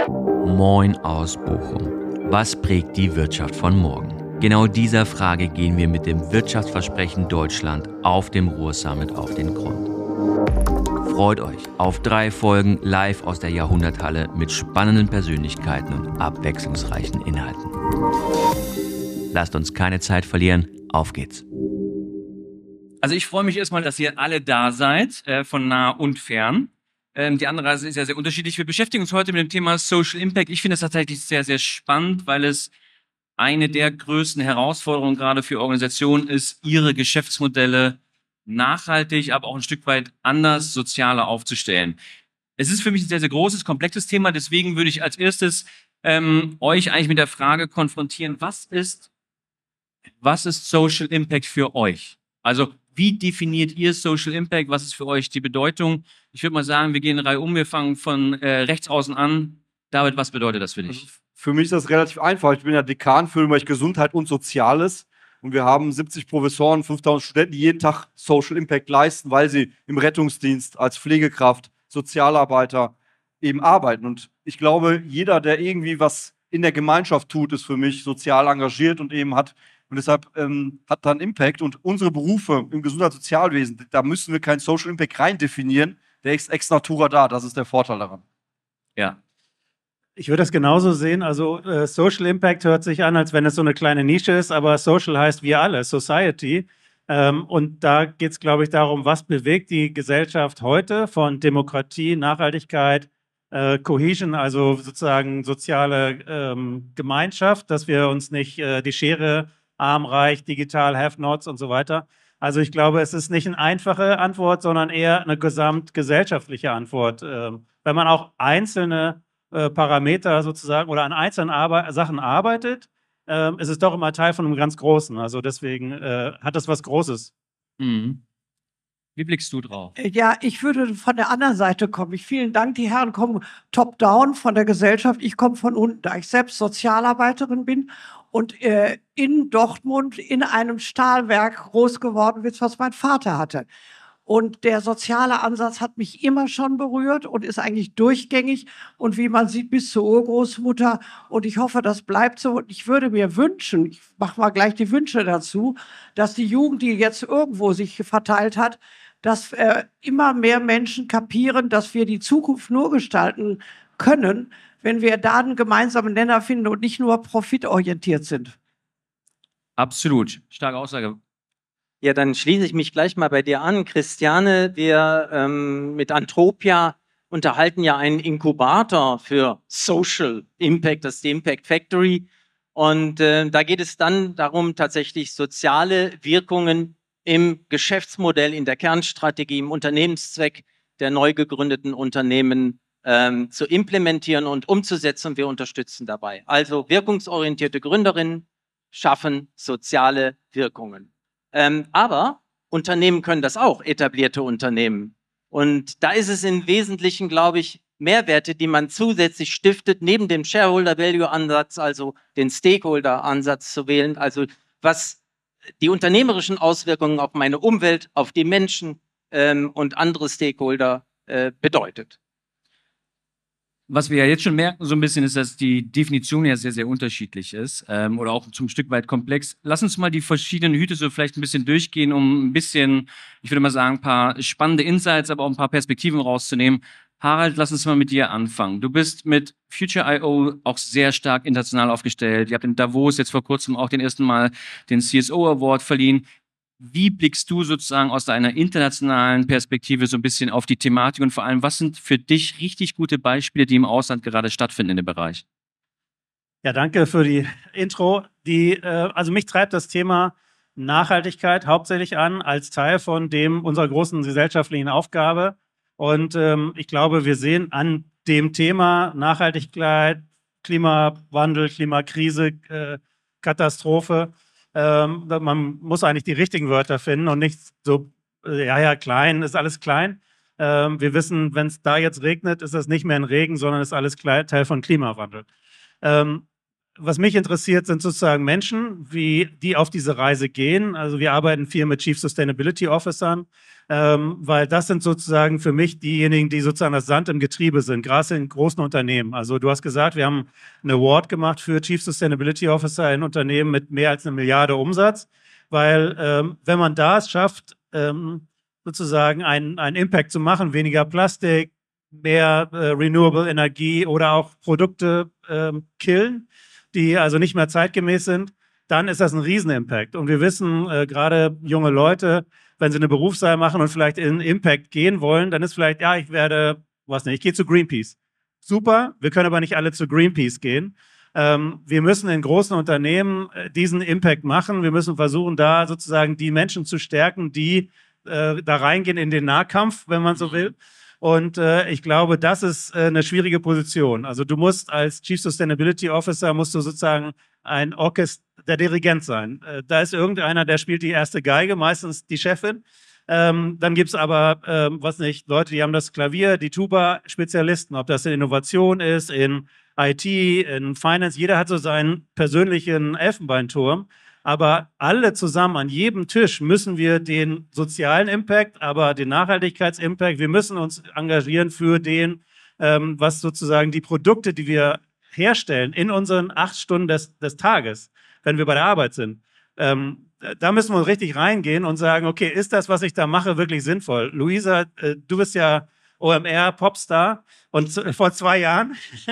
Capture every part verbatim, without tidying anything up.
Moin aus Bochum. Was prägt die Wirtschaft von morgen? Genau dieser Frage gehen wir mit dem Wirtschaftsversprechen Deutschland auf dem Ruhr-Summit auf den Grund. Freut euch auf drei Folgen live aus der Jahrhunderthalle mit spannenden Persönlichkeiten und abwechslungsreichen Inhalten. Lasst uns keine Zeit verlieren, auf geht's. Also ich freue mich erstmal, dass ihr alle da seid, äh, von nah und fern. Ähm, die Anreise ist ja sehr unterschiedlich. Wir beschäftigen uns heute mit dem Thema Social Impact. Ich finde es tatsächlich sehr, sehr spannend, weil es eine der größten Herausforderungen gerade für Organisationen ist, ihre Geschäftsmodelle nachhaltig, aber auch ein Stück weit anders, sozialer aufzustellen. Es ist für mich ein sehr, sehr großes, komplexes Thema. Deswegen würde ich als erstes ähm, euch eigentlich mit der Frage konfrontieren, was ist, was ist Social Impact für euch? Also wie definiert ihr Social Impact? Was ist für euch die Bedeutung? Ich würde mal sagen, wir gehen eine Reihe um. Wir fangen von äh, rechts außen an. David, was bedeutet das für dich? Also für mich ist das relativ einfach. Ich bin ja Dekan für den Bereich Gesundheit und Soziales. Und wir haben siebzig Professoren, fünftausend Studenten, die jeden Tag Social Impact leisten, weil sie im Rettungsdienst als Pflegekraft, Sozialarbeiter eben arbeiten. Und ich glaube, jeder, der irgendwie was in der Gemeinschaft tut, ist für mich sozial engagiert und eben hat und deshalb ähm, hat dann Impact. Und unsere Berufe im Gesundheits- und Sozialwesen, da müssen wir keinen Social Impact rein definieren. Der ist ex natura da. Das ist der Vorteil daran. Ja. Ich würde das genauso sehen. Also äh, Social Impact hört sich an, als wenn es so eine kleine Nische ist, aber Social heißt wir alle, Society. Ähm, und da geht es, glaube ich, darum, was bewegt die Gesellschaft heute von Demokratie, Nachhaltigkeit, äh, Cohesion, also sozusagen soziale ähm, Gemeinschaft, dass wir uns nicht äh, die Schere arm, reich, digital, have-nots und so weiter. Also ich glaube, es ist nicht eine einfache Antwort, sondern eher eine gesamtgesellschaftliche Antwort. Ähm, wenn man auch einzelne äh, Parameter sozusagen oder an einzelnen Arbe- Sachen arbeitet, äh, ist es doch immer Teil von einem ganz Großen. Also deswegen äh, hat das was Großes. Mhm. Wie blickst du drauf? Ja, ich würde von der anderen Seite kommen. Ich, vielen Dank, die Herren kommen top-down von der Gesellschaft. Ich komme von unten, da ich selbst Sozialarbeiterin bin und äh, in Dortmund in einem Stahlwerk groß geworden bin, was mein Vater hatte. Und der soziale Ansatz hat mich immer schon berührt und ist eigentlich durchgängig. Und wie man sieht, bis zur Urgroßmutter. Und ich hoffe, das bleibt so. Und ich würde mir wünschen, ich mache mal gleich die Wünsche dazu, dass die Jugend, die jetzt irgendwo sich verteilt hat, dass äh, immer mehr Menschen kapieren, dass wir die Zukunft nur gestalten können, wenn wir da einen gemeinsamen Nenner finden und nicht nur profitorientiert sind. Absolut. Starke Aussage. Ja, dann schließe ich mich gleich mal bei dir an. Christiane, wir ähm, mit Antropia unterhalten ja einen Inkubator für Social Impact, das ist die Impact Factory. Und äh, da geht es dann darum, tatsächlich soziale Wirkungen im Geschäftsmodell, in der Kernstrategie, im Unternehmenszweck der neu gegründeten Unternehmen ähm, zu implementieren und umzusetzen. Und wir unterstützen dabei. Also wirkungsorientierte Gründerinnen schaffen soziale Wirkungen. Ähm, aber Unternehmen können das auch, etablierte Unternehmen. Und da ist es im Wesentlichen, glaube ich, Mehrwerte, die man zusätzlich stiftet, neben dem Shareholder-Value-Ansatz, also den Stakeholder-Ansatz zu wählen. Also was die unternehmerischen Auswirkungen auf meine Umwelt, auf die Menschen ähm, und andere Stakeholder äh, bedeutet. Was wir ja jetzt schon merken so ein bisschen, ist, dass die Definition ja sehr, sehr unterschiedlich ist ähm, oder auch zum Stück weit komplex. Lass uns mal die verschiedenen Hüte so vielleicht ein bisschen durchgehen, um ein bisschen, ich würde mal sagen, ein paar spannende Insights, aber auch ein paar Perspektiven rauszunehmen. Harald, lass uns mal mit dir anfangen. Du bist mit Future Punkt I O auch sehr stark international aufgestellt. Ihr habt in Davos jetzt vor kurzem auch den ersten Mal den C S O Award verliehen. Wie blickst du sozusagen aus deiner internationalen Perspektive so ein bisschen auf die Thematik und vor allem, was sind für dich richtig gute Beispiele, die im Ausland gerade stattfinden in dem Bereich? Ja, danke für die Intro. Die, äh, also mich treibt das Thema Nachhaltigkeit hauptsächlich an als Teil von dem unserer großen gesellschaftlichen Aufgabe. Und ähm, ich glaube, wir sehen an dem Thema Nachhaltigkeit, Klimawandel, Klimakrise, äh, Katastrophe, ähm, man muss eigentlich die richtigen Wörter finden und nicht so, äh, ja, ja, klein, ist alles klein. Ähm, wir wissen, wenn es da jetzt regnet, ist das nicht mehr ein Regen, sondern ist alles Teil von Klimawandel. Ähm, was mich interessiert, sind sozusagen Menschen, wie die auf diese Reise gehen. Also wir arbeiten viel mit Chief Sustainability Officern, ähm, weil das sind sozusagen für mich diejenigen, die sozusagen das Sand im Getriebe sind, gerade in großen Unternehmen. Also du hast gesagt, wir haben einen Award gemacht für Chief Sustainability Officer in Unternehmen mit mehr als eine Milliarde Umsatz, weil ähm, wenn man da es schafft, ähm, sozusagen einen, einen Impact zu machen, weniger Plastik, mehr äh, Renewable Energie oder auch Produkte ähm, killen, die also nicht mehr zeitgemäß sind, dann ist das ein Riesen-Impact. Und wir wissen, äh, gerade junge Leute, wenn sie eine Berufswahl machen und vielleicht in Impact gehen wollen, dann ist vielleicht, ja, ich werde, was nicht, ich gehe zu Greenpeace. Super, wir können aber nicht alle zu Greenpeace gehen. Ähm, wir müssen in großen Unternehmen äh, diesen Impact machen. Wir müssen versuchen, da sozusagen die Menschen zu stärken, die äh, da reingehen in den Nahkampf, wenn man so will. Und äh, ich glaube, das ist äh, eine schwierige Position. Also du musst als Chief Sustainability Officer, musst du sozusagen ein Orchester, der Dirigent sein. Äh, da ist irgendeiner, der spielt die erste Geige, meistens die Chefin. Ähm, dann gibt es aber, ähm, was nicht, Leute, die haben das Klavier, die Tuba-Spezialisten, ob das in Innovation ist, in I T, in Finance. Jeder hat so seinen persönlichen Elfenbeinturm. Aber alle zusammen an jedem Tisch müssen wir den sozialen Impact, aber den Nachhaltigkeitsimpact, wir müssen uns engagieren für den, ähm, was sozusagen die Produkte, die wir herstellen in unseren acht Stunden des, des Tages, wenn wir bei der Arbeit sind. Ähm, da müssen wir richtig reingehen und sagen, okay, ist das, was ich da mache, wirklich sinnvoll? Luisa, äh, du bist ja O M R-Popstar und zu, vor zwei Jahren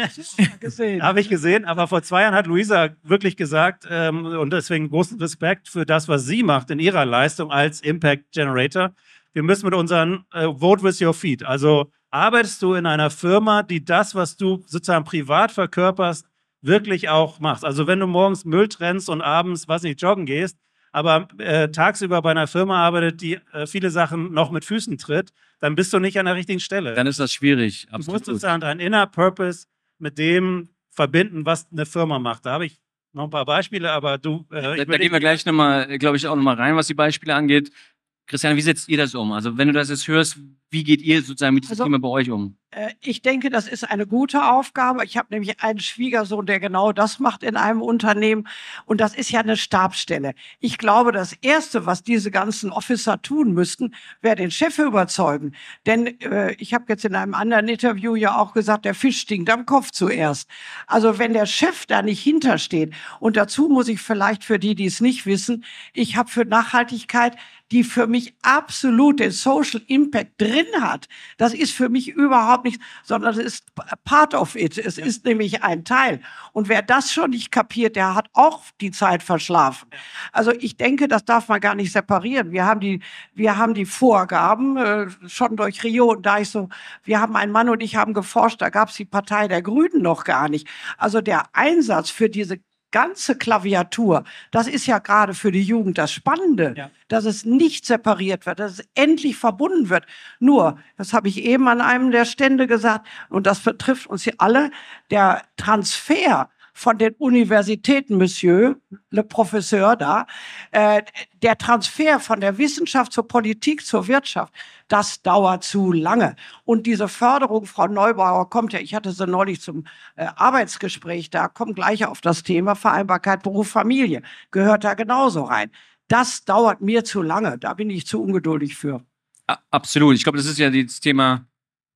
habe ich gesehen, aber vor zwei Jahren hat Luisa wirklich gesagt, ähm, und deswegen großen Respekt für das, was sie macht in ihrer Leistung als Impact Generator. Wir müssen mit unseren äh, Vote with your feet, also arbeitest du in einer Firma, die das, was du sozusagen privat verkörperst, wirklich auch machst. Also wenn du morgens Müll trennst und abends, was nicht, joggen gehst, aber äh, tagsüber bei einer Firma arbeitet, die äh, viele Sachen noch mit Füßen tritt, dann bist du nicht an der richtigen Stelle. Dann ist das schwierig. Du musst sozusagen deinen Inner Purpose mit dem verbinden, was eine Firma macht. Da habe ich noch ein paar Beispiele, aber du... Äh, da, da gehen wir gleich nochmal, glaube ich, auch nochmal rein, was die Beispiele angeht. Christiane, wie setzt ihr das um? Also wenn du das jetzt hörst, wie geht ihr sozusagen mit diesem Also, Thema bei euch um? Äh, Ich denke, das ist eine gute Aufgabe. Ich habe nämlich einen Schwiegersohn, der genau das macht in einem Unternehmen. Und das ist ja eine Stabsstelle. Ich glaube, das Erste, was diese ganzen Officer tun müssten, wäre den Chef überzeugen. Denn äh, ich habe jetzt in einem anderen Interview ja auch gesagt, der Fisch stinkt am Kopf zuerst. Also wenn der Chef da nicht hintersteht, und dazu muss ich vielleicht für die, die es nicht wissen, ich habe für Nachhaltigkeit, die für mich absolut den Social Impact drin hat. Das ist für mich überhaupt nicht, sondern es ist part of it. Es ja. ist nämlich ein Teil. Und wer das schon nicht kapiert, der hat auch die Zeit verschlafen. Also ich denke, das darf man gar nicht separieren. Wir haben die, wir haben die Vorgaben äh, schon durch Rio und da ich so, wir haben, ein Mann und ich haben geforscht, da gab es die Partei der Grünen noch gar nicht. Also der Einsatz für diese ganze Klaviatur, das ist ja gerade für die Jugend das Spannende, ja. dass es nicht separiert wird, dass es endlich verbunden wird. Nur, das habe ich eben an einem der Stände gesagt, und das betrifft uns hier alle, der Transfer von den Universitäten, Monsieur, le Professeur da, äh, der Transfer von der Wissenschaft zur Politik, zur Wirtschaft, das dauert zu lange. Und diese Förderung, Frau Neubauer kommt ja, ich hatte sie neulich zum äh, Arbeitsgespräch da, kommt gleich auf das Thema Vereinbarkeit Beruf, Familie, gehört da genauso rein. Das dauert mir zu lange, da bin ich zu ungeduldig für. Absolut, ich glaube, das ist ja das Thema.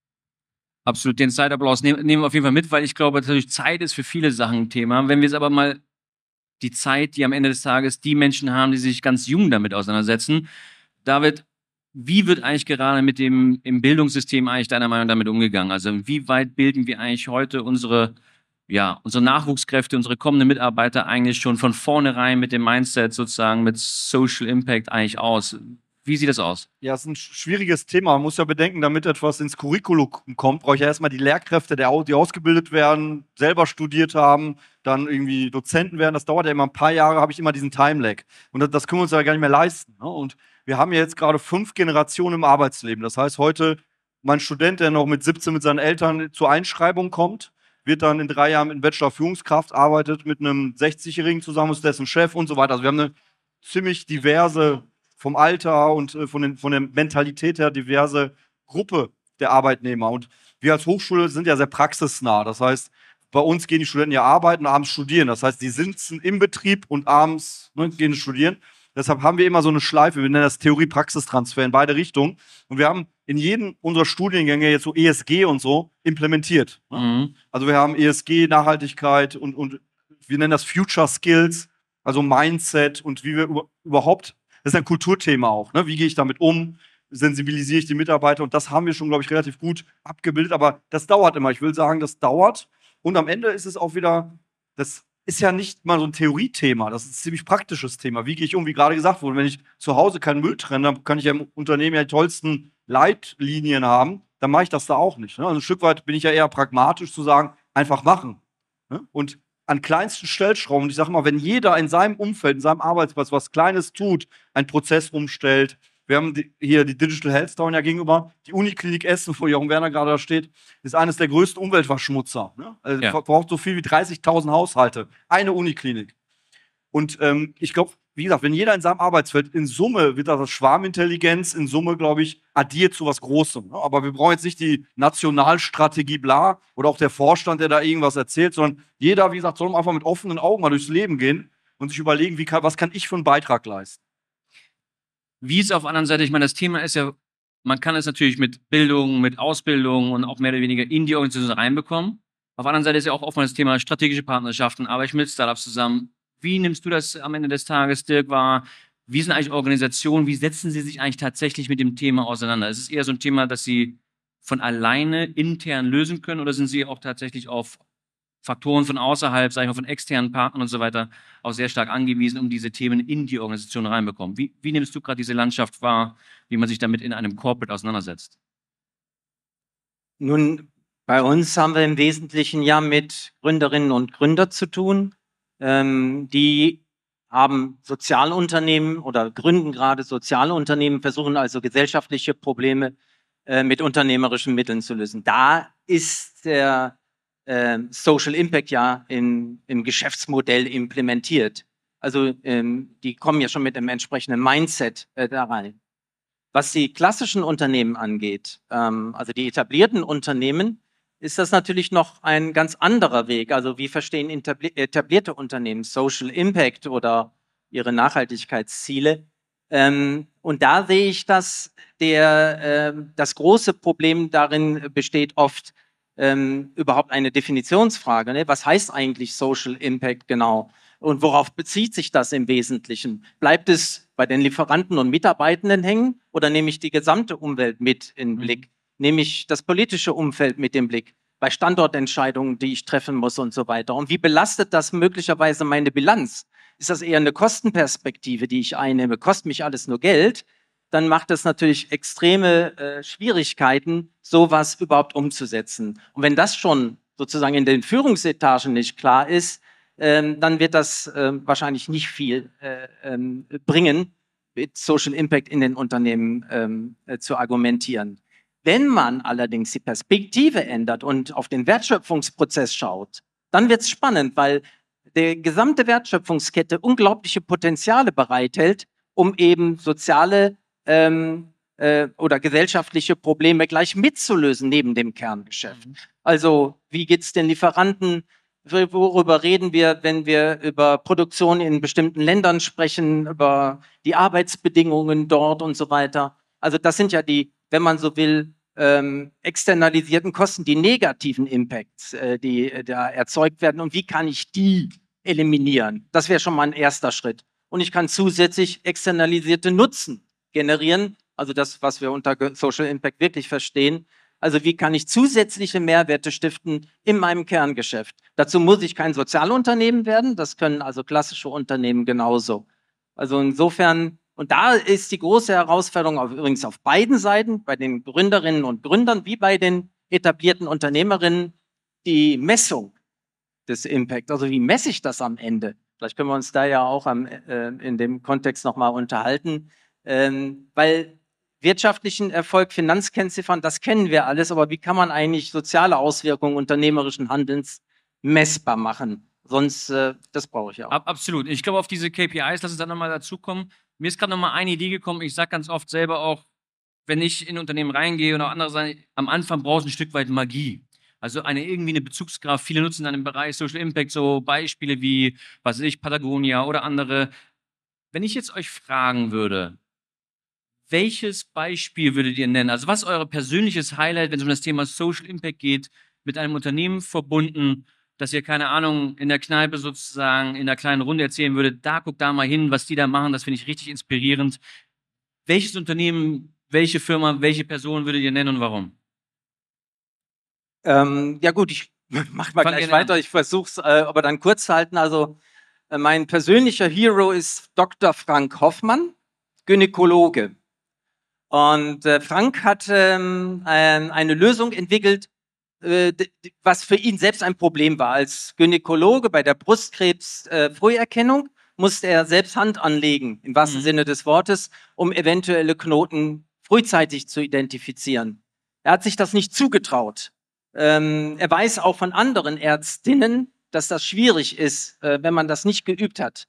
Absolut, den Zeitapplaus nehmen, nehmen wir auf jeden Fall mit, weil ich glaube, natürlich Zeit ist für viele Sachen ein Thema. Wenn wir jetzt aber mal die Zeit, die am Ende des Tages die Menschen haben, die sich ganz jung damit auseinandersetzen, David, wie wird eigentlich gerade mit dem im Bildungssystem eigentlich deiner Meinung nach damit umgegangen? Also wie weit bilden wir eigentlich heute unsere, ja, unsere Nachwuchskräfte, unsere kommenden Mitarbeiter eigentlich schon von vornherein mit dem Mindset sozusagen, mit Social Impact eigentlich aus? Wie sieht das aus? Ja, es ist ein schwieriges Thema. Man muss ja bedenken, damit etwas ins Curriculum kommt, brauche ich ja erstmal die Lehrkräfte, die ausgebildet werden, selber studiert haben, dann irgendwie Dozenten werden. Das dauert ja immer ein paar Jahre, habe ich immer diesen Time-Lag. Und das, das können wir uns ja gar nicht mehr leisten. Ne? Und wir haben ja jetzt gerade fünf Generationen im Arbeitsleben. Das heißt, heute mein Student, der noch mit siebzehn mit seinen Eltern zur Einschreibung kommt, wird dann in drei Jahren in Bachelor Führungskraft, arbeitet mit einem sechzigjährigen zusammen, ist dessen Chef und so weiter. Also wir haben eine ziemlich diverse, vom Alter und äh, von, den, von der Mentalität her diverse Gruppe der Arbeitnehmer. Und wir als Hochschule sind ja sehr praxisnah. Das heißt, bei uns gehen die Studenten ja arbeiten und abends studieren. Das heißt, die sitzen im Betrieb und abends ne, gehen studieren. Deshalb haben wir immer so eine Schleife, wir nennen das Theorie-Praxistransfer in beide Richtungen. Und wir haben in jedem unserer Studiengänge jetzt so E S G und so implementiert. Ne? Mhm. Also wir haben E S G, Nachhaltigkeit und, und wir nennen das Future Skills, also Mindset und wie wir über, überhaupt, das ist ein Kulturthema auch, ne? Wie gehe ich damit um, sensibilisiere ich die Mitarbeiter und das haben wir schon, glaube ich, relativ gut abgebildet, aber das dauert immer. Ich will sagen, das dauert und am Ende ist es auch wieder, das ist ja nicht mal so ein Theoriethema, das ist ein ziemlich praktisches Thema. Wie gehe ich um, wie gerade gesagt wurde, wenn ich zu Hause keinen Müll trenne, dann kann ich ja im Unternehmen ja die tollsten Leitlinien haben, dann mache ich das da auch nicht. Ne? Also ein Stück weit bin ich ja eher pragmatisch zu sagen, einfach machen. Ne? Und an kleinsten Stellschrauben, ich sage mal, wenn jeder in seinem Umfeld, in seinem Arbeitsplatz was Kleines tut, einen Prozess umstellt, wir haben die, hier die Digital Health Town ja gegenüber, die Uniklinik Essen, wo Jochen Werner gerade da steht, ist eines der größten Umweltverschmutzer. Ne? Also Ja. braucht so viel wie dreißigtausend Haushalte. Eine Uniklinik. Und ähm, ich glaube, wie gesagt, wenn jeder in seinem Arbeitsfeld, in Summe wird das Schwarmintelligenz, in Summe, glaube ich, addiert zu was Großem. Ne? Aber wir brauchen jetzt nicht die Nationalstrategie bla oder auch der Vorstand, der da irgendwas erzählt, sondern jeder, wie gesagt, soll einfach mit offenen Augen mal durchs Leben gehen und sich überlegen, wie kann, was kann ich für einen Beitrag leisten. Wie ist auf der anderen Seite, ich meine, das Thema ist ja, man kann es natürlich mit Bildung, mit Ausbildung und auch mehr oder weniger in die Organisation reinbekommen. Auf der anderen Seite ist ja auch oftmals das Thema strategische Partnerschaften, arbeite ich mit Startups zusammen. Wie nimmst du das am Ende des Tages, Dirk, wahr? Wie sind eigentlich Organisationen, wie setzen sie sich eigentlich tatsächlich mit dem Thema auseinander? Ist es eher so ein Thema, das sie von alleine intern lösen können oder sind sie auch tatsächlich auf Faktoren von außerhalb, sag ich mal, von externen Partnern und so weiter auch sehr stark angewiesen, um diese Themen in die Organisation reinbekommen? Wie, wie nimmst du gerade diese Landschaft wahr, wie man sich damit in einem Corporate auseinandersetzt? Nun, bei uns haben wir im Wesentlichen ja mit Gründerinnen und Gründern zu tun. Ähm, die haben Sozialunternehmen oder gründen gerade Sozialunternehmen, versuchen also gesellschaftliche Probleme äh, mit unternehmerischen Mitteln zu lösen. Da ist der äh, Social Impact ja in, im Geschäftsmodell implementiert. Also ähm, die kommen ja schon mit einem entsprechenden Mindset äh, da rein. Was die klassischen Unternehmen angeht, ähm, also die etablierten Unternehmen, ist das natürlich noch ein ganz anderer Weg. Also wie verstehen etabli- etablierte Unternehmen Social Impact oder ihre Nachhaltigkeitsziele? Ähm, und da sehe ich, dass der, äh, das große Problem darin besteht oft ähm, überhaupt eine Definitionsfrage. Ne? Was heißt eigentlich Social Impact genau? Und worauf bezieht sich das im Wesentlichen? Bleibt es bei den Lieferanten und Mitarbeitenden hängen oder nehme ich die gesamte Umwelt mit in den Blick? Nehme ich das politische Umfeld mit im Blick, bei Standortentscheidungen, die ich treffen muss und so weiter. Und wie belastet das möglicherweise meine Bilanz? Ist das eher eine Kostenperspektive, die ich einnehme? Kostet mich alles nur Geld? Dann macht es natürlich extreme äh, Schwierigkeiten, sowas überhaupt umzusetzen. Und wenn das schon sozusagen in den Führungsetagen nicht klar ist, ähm, dann wird das äh, wahrscheinlich nicht viel äh, ähm, bringen, mit Social Impact in den Unternehmen ähm, äh, zu argumentieren. Wenn man allerdings die Perspektive ändert und auf den Wertschöpfungsprozess schaut, dann wird es spannend, weil die gesamte Wertschöpfungskette unglaubliche Potenziale bereithält, um eben soziale ähm, äh, oder gesellschaftliche Probleme gleich mitzulösen neben dem Kerngeschäft. Mhm. Also wie geht es den Lieferanten? Worüber reden wir, wenn wir über Produktion in bestimmten Ländern sprechen, über die Arbeitsbedingungen dort und so weiter? Also das sind ja die, wenn man so will, ähm, externalisierten Kosten, die negativen Impacts, äh, die äh, da erzeugt werden. Und wie kann ich die eliminieren? Das wäre schon mal ein erster Schritt. Und ich kann zusätzlich externalisierte Nutzen generieren, also das, was wir unter Social Impact wirklich verstehen. Also wie kann ich zusätzliche Mehrwerte stiften in meinem Kerngeschäft? Dazu muss ich kein Sozialunternehmen werden, das können also klassische Unternehmen genauso. Also insofern, und da ist die große Herausforderung auf, übrigens auf beiden Seiten, bei den Gründerinnen und Gründern wie bei den etablierten Unternehmerinnen, die Messung des Impact. Also wie messe ich das am Ende? Vielleicht können wir uns da ja auch am, äh, in dem Kontext nochmal unterhalten, ähm, weil wirtschaftlichen Erfolg, Finanzkennziffern, das kennen wir alles, aber wie kann man eigentlich soziale Auswirkungen unternehmerischen Handelns messbar machen? Sonst, äh, das brauche ich auch. Ab, absolut. Ich glaube, auf diese K P Is, lass uns dann nochmal dazukommen. Mir ist gerade nochmal eine Idee gekommen. Ich sage ganz oft selber auch, wenn ich in Unternehmen reingehe und auch andere sagen, am Anfang brauchst du ein Stück weit Magie. Also eine irgendwie eine Bezugskraft. Viele nutzen dann im Bereich Social Impact so Beispiele wie, was weiß ich, Patagonia oder andere. Wenn ich jetzt euch fragen würde, welches Beispiel würdet ihr nennen? Also was ist euer persönliches Highlight, wenn es um das Thema Social Impact geht, mit einem Unternehmen verbunden, dass ihr, keine Ahnung, in der Kneipe sozusagen in einer kleinen Runde erzählen würdet, da guckt da mal hin, was die da machen, das finde ich richtig inspirierend. Welches Unternehmen, welche Firma, welche Person würdet ihr nennen und warum? Ähm, ja gut, ich mach mal Fang gleich gerne weiter. an. Ich versuche es äh, aber dann kurz zu halten. Also äh, mein persönlicher Hero ist Doktor Frank Hoffmann, Gynäkologe. Und äh, Frank hat ähm, ein, eine Lösung entwickelt, äh, d- d- was für ihn selbst ein Problem war. Als Gynäkologe bei der Brustkrebs-Früherkennung äh, musste er selbst Hand anlegen, im wahrsten Mhm. Sinne des Wortes, um eventuelle Knoten frühzeitig zu identifizieren. Er hat sich das nicht zugetraut. Ähm, er weiß auch von anderen Ärztinnen, dass das schwierig ist, äh, wenn man das nicht geübt hat.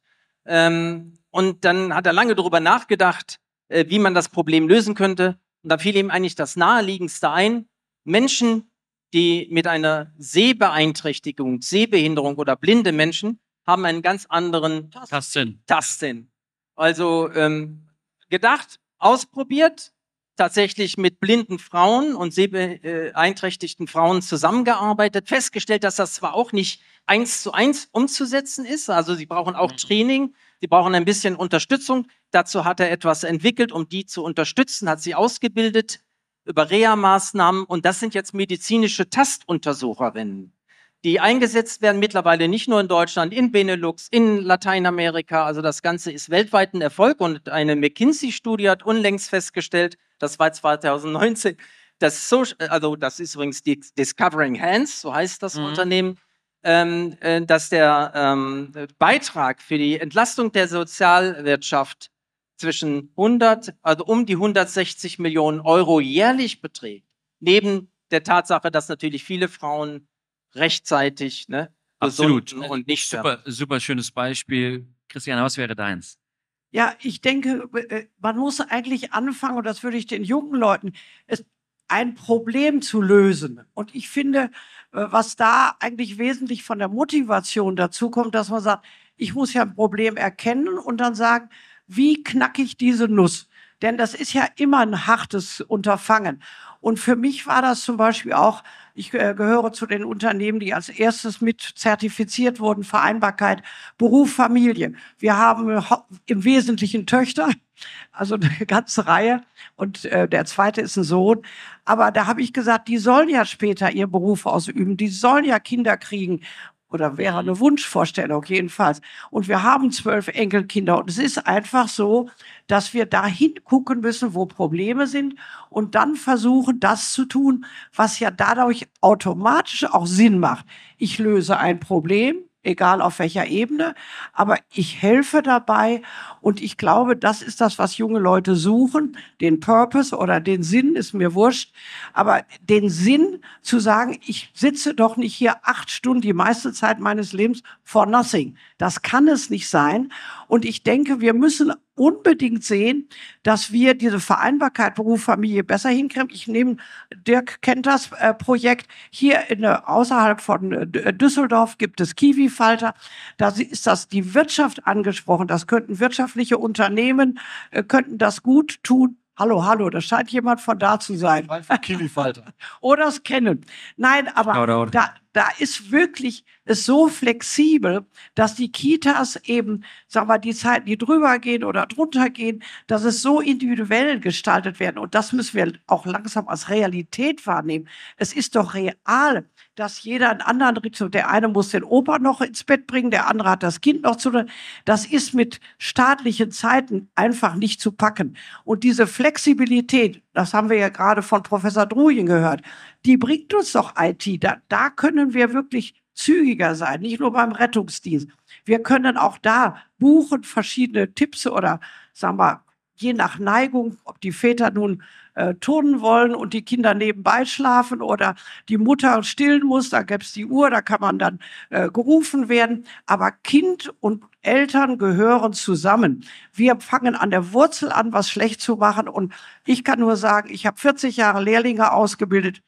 Ähm, und dann hat er lange darüber nachgedacht, äh, wie man das Problem lösen könnte. Und da fiel ihm eigentlich das Naheliegendste ein. Menschen, die mit einer Sehbeeinträchtigung, Sehbehinderung oder blinde Menschen, haben einen ganz anderen Tastsinn. Tastsinn. Also ähm, gedacht, ausprobiert, tatsächlich mit blinden Frauen und sehbeeinträchtigten Frauen zusammengearbeitet, festgestellt, dass das zwar auch nicht eins zu eins umzusetzen ist, also sie brauchen auch Mhm. Training, sie brauchen ein bisschen Unterstützung. Dazu hat er etwas entwickelt, um die zu unterstützen, hat sie ausgebildet über Reha-Maßnahmen und das sind jetzt medizinische Tastuntersucherinnen, die eingesetzt werden mittlerweile nicht nur in Deutschland, in Benelux, in Lateinamerika. Also das Ganze ist weltweit ein Erfolg und eine McKinsey-Studie hat unlängst festgestellt, das war zwanzig neunzehn, das, Social, also das ist übrigens die Discovering Hands, so heißt das Mhm. Unternehmen, ähm, äh, dass der ähm, Beitrag für die Entlastung der Sozialwirtschaft zwischen hundert, also um die hundertsechzig Millionen Euro jährlich beträgt. Neben der Tatsache, dass natürlich viele Frauen rechtzeitig, ne, Absolut. gesunden und nicht sterben. Super, super schönes Beispiel. Christiane, was wäre deins? Ja, ich denke, äh, man muss eigentlich anfangen, und das würde ich den jungen Leuten, es, ein Problem zu lösen. Und ich finde, äh, was da eigentlich wesentlich von der Motivation dazu kommt, dass man sagt, ich muss ja ein Problem erkennen und dann sagen, wie knacke ich diese Nuss? Denn das ist ja immer ein hartes Unterfangen. Und für mich war das zum Beispiel auch, ich äh, gehöre zu den Unternehmen, die als erstes mit zertifiziert wurden, Vereinbarkeit, Beruf, Familie. Wir haben äh, hau- im Wesentlichen Töchter, also eine ganze Reihe. Und äh, der zweite ist ein Sohn. Aber da habe ich gesagt, die sollen ja später ihren Beruf ausüben, die sollen ja Kinder kriegen. Oder wäre eine Wunschvorstellung jedenfalls. Und wir haben zwölf Enkelkinder. Und es ist einfach so, dass wir da hingucken müssen, wo Probleme sind und dann versuchen, das zu tun, was ja dadurch automatisch auch Sinn macht. Ich löse ein Problem, egal auf welcher Ebene, aber ich helfe dabei und ich glaube, das ist das, was junge Leute suchen, den Purpose oder den Sinn, ist mir wurscht, aber den Sinn zu sagen, ich sitze doch nicht hier acht Stunden die meiste Zeit meines Lebens for nothing. Das kann es nicht sein und ich denke, wir müssen unbedingt sehen, dass wir diese Vereinbarkeit Beruf, Familie besser hinkriegen. Ich nehme, Dirk kennt das äh, Projekt, hier in, äh, außerhalb von äh, Düsseldorf gibt es Kiwi-Falter. Da ist das die Wirtschaft angesprochen. Das könnten wirtschaftliche Unternehmen, äh, könnten das gut tun. Hallo, hallo, da scheint jemand von da zu sein. Kiwi-Falter. Oder es kennen. Nein, aber Shoutout. da, da ist wirklich es so flexibel, dass die Kitas eben, sagen wir, die Zeiten, die drüber gehen oder drunter gehen, dass es so individuell gestaltet werden. Und das müssen wir auch langsam als Realität wahrnehmen. Es ist doch real, dass jeder einen anderen Rhythmus, der eine muss den Opa noch ins Bett bringen, der andere hat das Kind noch zu tun. Das ist mit staatlichen Zeiten einfach nicht zu packen. Und diese Flexibilität, das haben wir ja gerade von Professor Drujen gehört, die bringt uns doch I T. Da, da können wir wirklich zügiger sein, nicht nur beim Rettungsdienst. Wir können auch da buchen verschiedene Tipps oder, sagen wir, je nach Neigung, ob die Väter nun äh, turnen wollen und die Kinder nebenbei schlafen oder die Mutter stillen muss, da gäbe es die Uhr, da kann man dann äh, gerufen werden. Aber Kind und Eltern gehören zusammen. Wir fangen an der Wurzel an, was schlecht zu machen. Und ich kann nur sagen, ich habe vierzig Jahre Lehrlinge ausgebildet.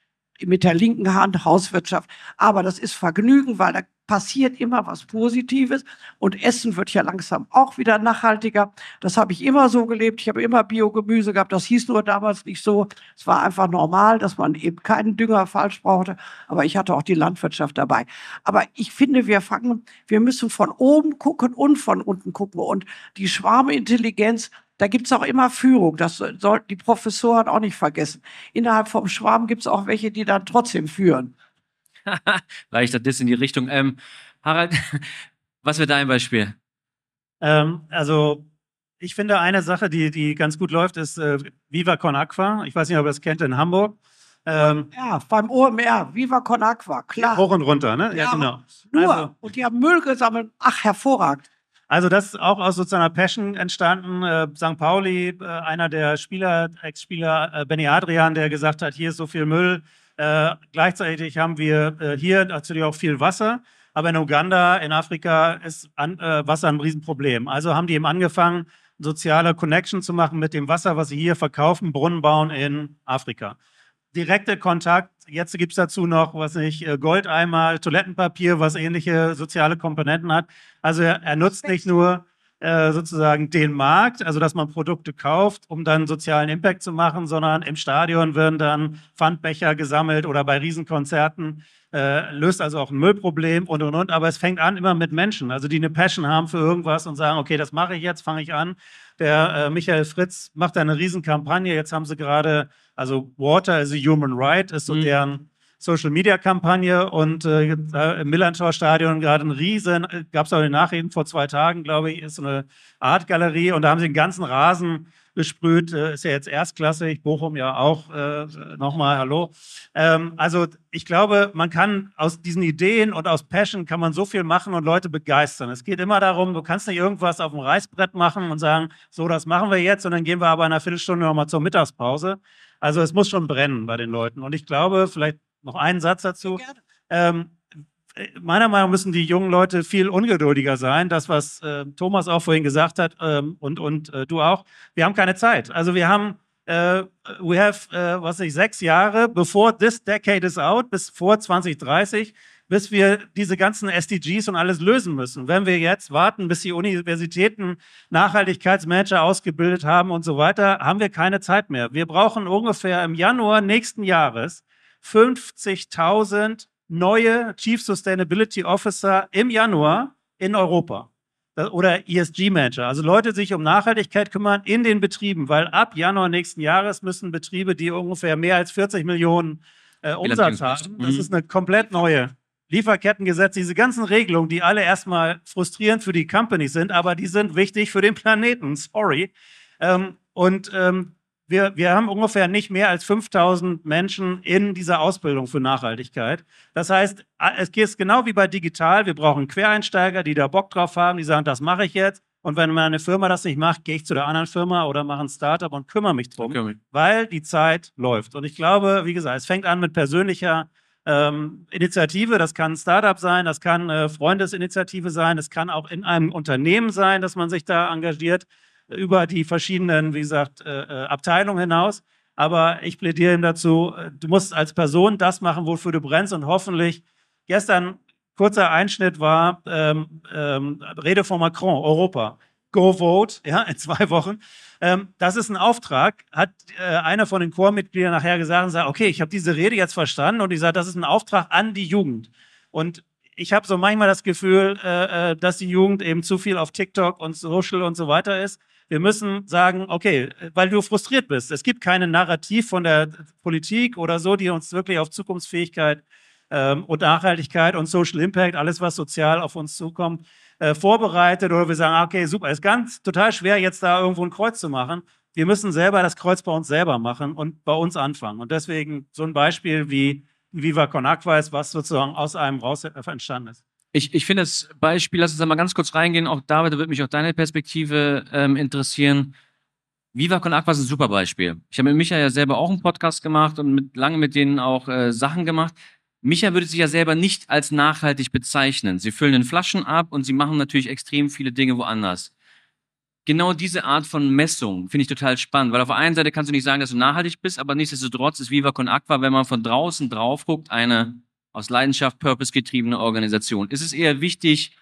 mit der linken Hand Hauswirtschaft. Aber das ist Vergnügen, weil da passiert immer was Positives und Essen wird ja langsam auch wieder nachhaltiger. Das habe ich immer so gelebt. Ich habe immer Biogemüse gehabt. Das hieß nur damals nicht so. Es war einfach normal, dass man eben keinen Dünger falsch brauchte. Aber ich hatte auch die Landwirtschaft dabei. Aber ich finde, wir fangen, wir müssen von oben gucken und von unten gucken. Und die Schwarmintelligenz, da gibt es auch immer Führung. Das sollten die Professoren auch nicht vergessen. Innerhalb vom Schwarm gibt es auch welche, die dann trotzdem führen. Reicht das in die Richtung. Ähm, Harald, was wäre dein Beispiel? Ähm, also, ich finde, eine Sache, die, die ganz gut läuft, ist äh, Viva Con Aqua. Ich weiß nicht, ob ihr das kennt in Hamburg. Ähm, ja, beim O M R, Viva Con Aqua, klar. Hoch und runter, ne? Ja, ja genau. Nur. Also, und die haben Müll gesammelt. Ach, hervorragend. Also das ist auch aus sozusagen einer Passion entstanden. Äh, Sankt Pauli, äh, einer der Spieler, Ex-Spieler, äh, Benny Adrian, der gesagt hat, hier ist so viel Müll. Äh, gleichzeitig haben wir äh, hier natürlich auch viel Wasser, aber in Uganda, in Afrika ist an, äh, Wasser ein Riesenproblem. Also haben die eben angefangen, soziale Connection zu machen mit dem Wasser, was sie hier verkaufen, Brunnen bauen in Afrika. Direkte Kontakt, jetzt gibt es dazu noch, was nicht, Goldeimer, Toilettenpapier, was ähnliche soziale Komponenten hat. Also er, er nutzt nicht nur äh, sozusagen den Markt, also dass man Produkte kauft, um dann sozialen Impact zu machen, sondern im Stadion werden dann Pfandbecher gesammelt oder bei Riesenkonzerten, äh, löst also auch ein Müllproblem und und und. Aber es fängt an immer mit Menschen, also die eine Passion haben für irgendwas und sagen, okay, das mache ich jetzt, fange ich an. Der äh, Michael Fritz macht eine Riesenkampagne, jetzt haben sie gerade, also Water is a Human Right, ist so mhm. deren Social-Media-Kampagne und äh, im Millantor-Stadion gerade ein riesen, gab es auch in den Nachrichten vor zwei Tagen, glaube ich, ist so eine Art-Galerie und da haben sie den ganzen Rasen besprüht, äh, ist ja jetzt erstklassig, Bochum ja auch, äh, nochmal hallo. Ähm, also ich glaube, man kann aus diesen Ideen und aus Passion kann man so viel machen und Leute begeistern. Es geht immer darum, du kannst nicht irgendwas auf dem Reißbrett machen und sagen, so, das machen wir jetzt und dann gehen wir aber in einer Viertelstunde nochmal zur Mittagspause. Also es muss schon brennen bei den Leuten und ich glaube, vielleicht noch einen Satz dazu. Ähm, meiner Meinung nach müssen die jungen Leute viel ungeduldiger sein. Das, was äh, Thomas auch vorhin gesagt hat ähm, und, und äh, du auch. Wir haben keine Zeit. Also wir haben, äh, we have, äh, was weiß ich, sechs Jahre, bevor this decade is out, bis vor zwanzig dreißig, bis wir diese ganzen S D Gs und alles lösen müssen. Wenn wir jetzt warten, bis die Universitäten Nachhaltigkeitsmanager ausgebildet haben und so weiter, haben wir keine Zeit mehr. Wir brauchen ungefähr im Januar nächsten Jahres fünfzigtausend neue Chief Sustainability Officer im Januar in Europa oder E S G-Manager, also Leute, die sich um Nachhaltigkeit kümmern in den Betrieben, weil ab Januar nächsten Jahres müssen Betriebe, die ungefähr mehr als vierzig Millionen äh, Umsatz haben, das ist eine komplett neue Lieferkettengesetz, diese ganzen Regelungen, die alle erstmal frustrierend für die Companies sind, aber die sind wichtig für den Planeten, sorry. Ähm, und ähm, Wir, wir haben ungefähr nicht mehr als fünftausend Menschen in dieser Ausbildung für Nachhaltigkeit. Das heißt, es geht genau wie bei digital. Wir brauchen Quereinsteiger, die da Bock drauf haben, die sagen, das mache ich jetzt. Und wenn meine Firma das nicht macht, gehe ich zu der anderen Firma oder mache ein Startup und kümmere mich drum, okay, weil die Zeit läuft. Und ich glaube, wie gesagt, es fängt an mit persönlicher ähm, Initiative. Das kann ein Startup sein, das kann eine Freundesinitiative sein, das kann auch in einem Unternehmen sein, dass man sich da engagiert, über die verschiedenen, wie gesagt, äh, Abteilungen hinaus. Aber ich plädiere ihm dazu, du musst als Person das machen, wofür du brennst und hoffentlich, gestern kurzer Einschnitt war, ähm, ähm, Rede von Macron, Europa, go vote, ja, in zwei Wochen. Ähm, das ist ein Auftrag, hat äh, einer von den Chormitgliedern nachher gesagt und sagt, okay, ich habe diese Rede jetzt verstanden und ich sage, das ist ein Auftrag an die Jugend. Und ich habe so manchmal das Gefühl, äh, dass die Jugend eben zu viel auf TikTok und Social und so weiter ist. Wir müssen sagen, okay, weil du frustriert bist. Es gibt keine Narrativ von der Politik oder so, die uns wirklich auf Zukunftsfähigkeit ähm, und Nachhaltigkeit und Social Impact, alles was sozial auf uns zukommt, äh, vorbereitet. Oder wir sagen, okay, super, ist ganz total schwer, jetzt da irgendwo ein Kreuz zu machen. Wir müssen selber das Kreuz bei uns selber machen und bei uns anfangen. Und deswegen so ein Beispiel wie Viva Con Aqua ist, was sozusagen aus einem raus entstanden ist. Ich, ich finde das Beispiel, lass uns da mal ganz kurz reingehen, auch David, da würde mich auch deine Perspektive ähm, interessieren. Viva Con Aqua ist ein super Beispiel. Ich habe mit Micha ja selber auch einen Podcast gemacht und mit, lange mit denen auch äh, Sachen gemacht. Micha würde sich ja selber nicht als nachhaltig bezeichnen. Sie füllen in Flaschen ab und sie machen natürlich extrem viele Dinge woanders. genau diese Art von Messung finde ich total spannend, weil auf der einen Seite kannst du nicht sagen, dass du nachhaltig bist, aber nichtsdestotrotz ist Viva Con Aqua, wenn man von draußen drauf guckt, eine aus Leidenschaft, Purpose getriebene Organisation. Ist es eher wichtig,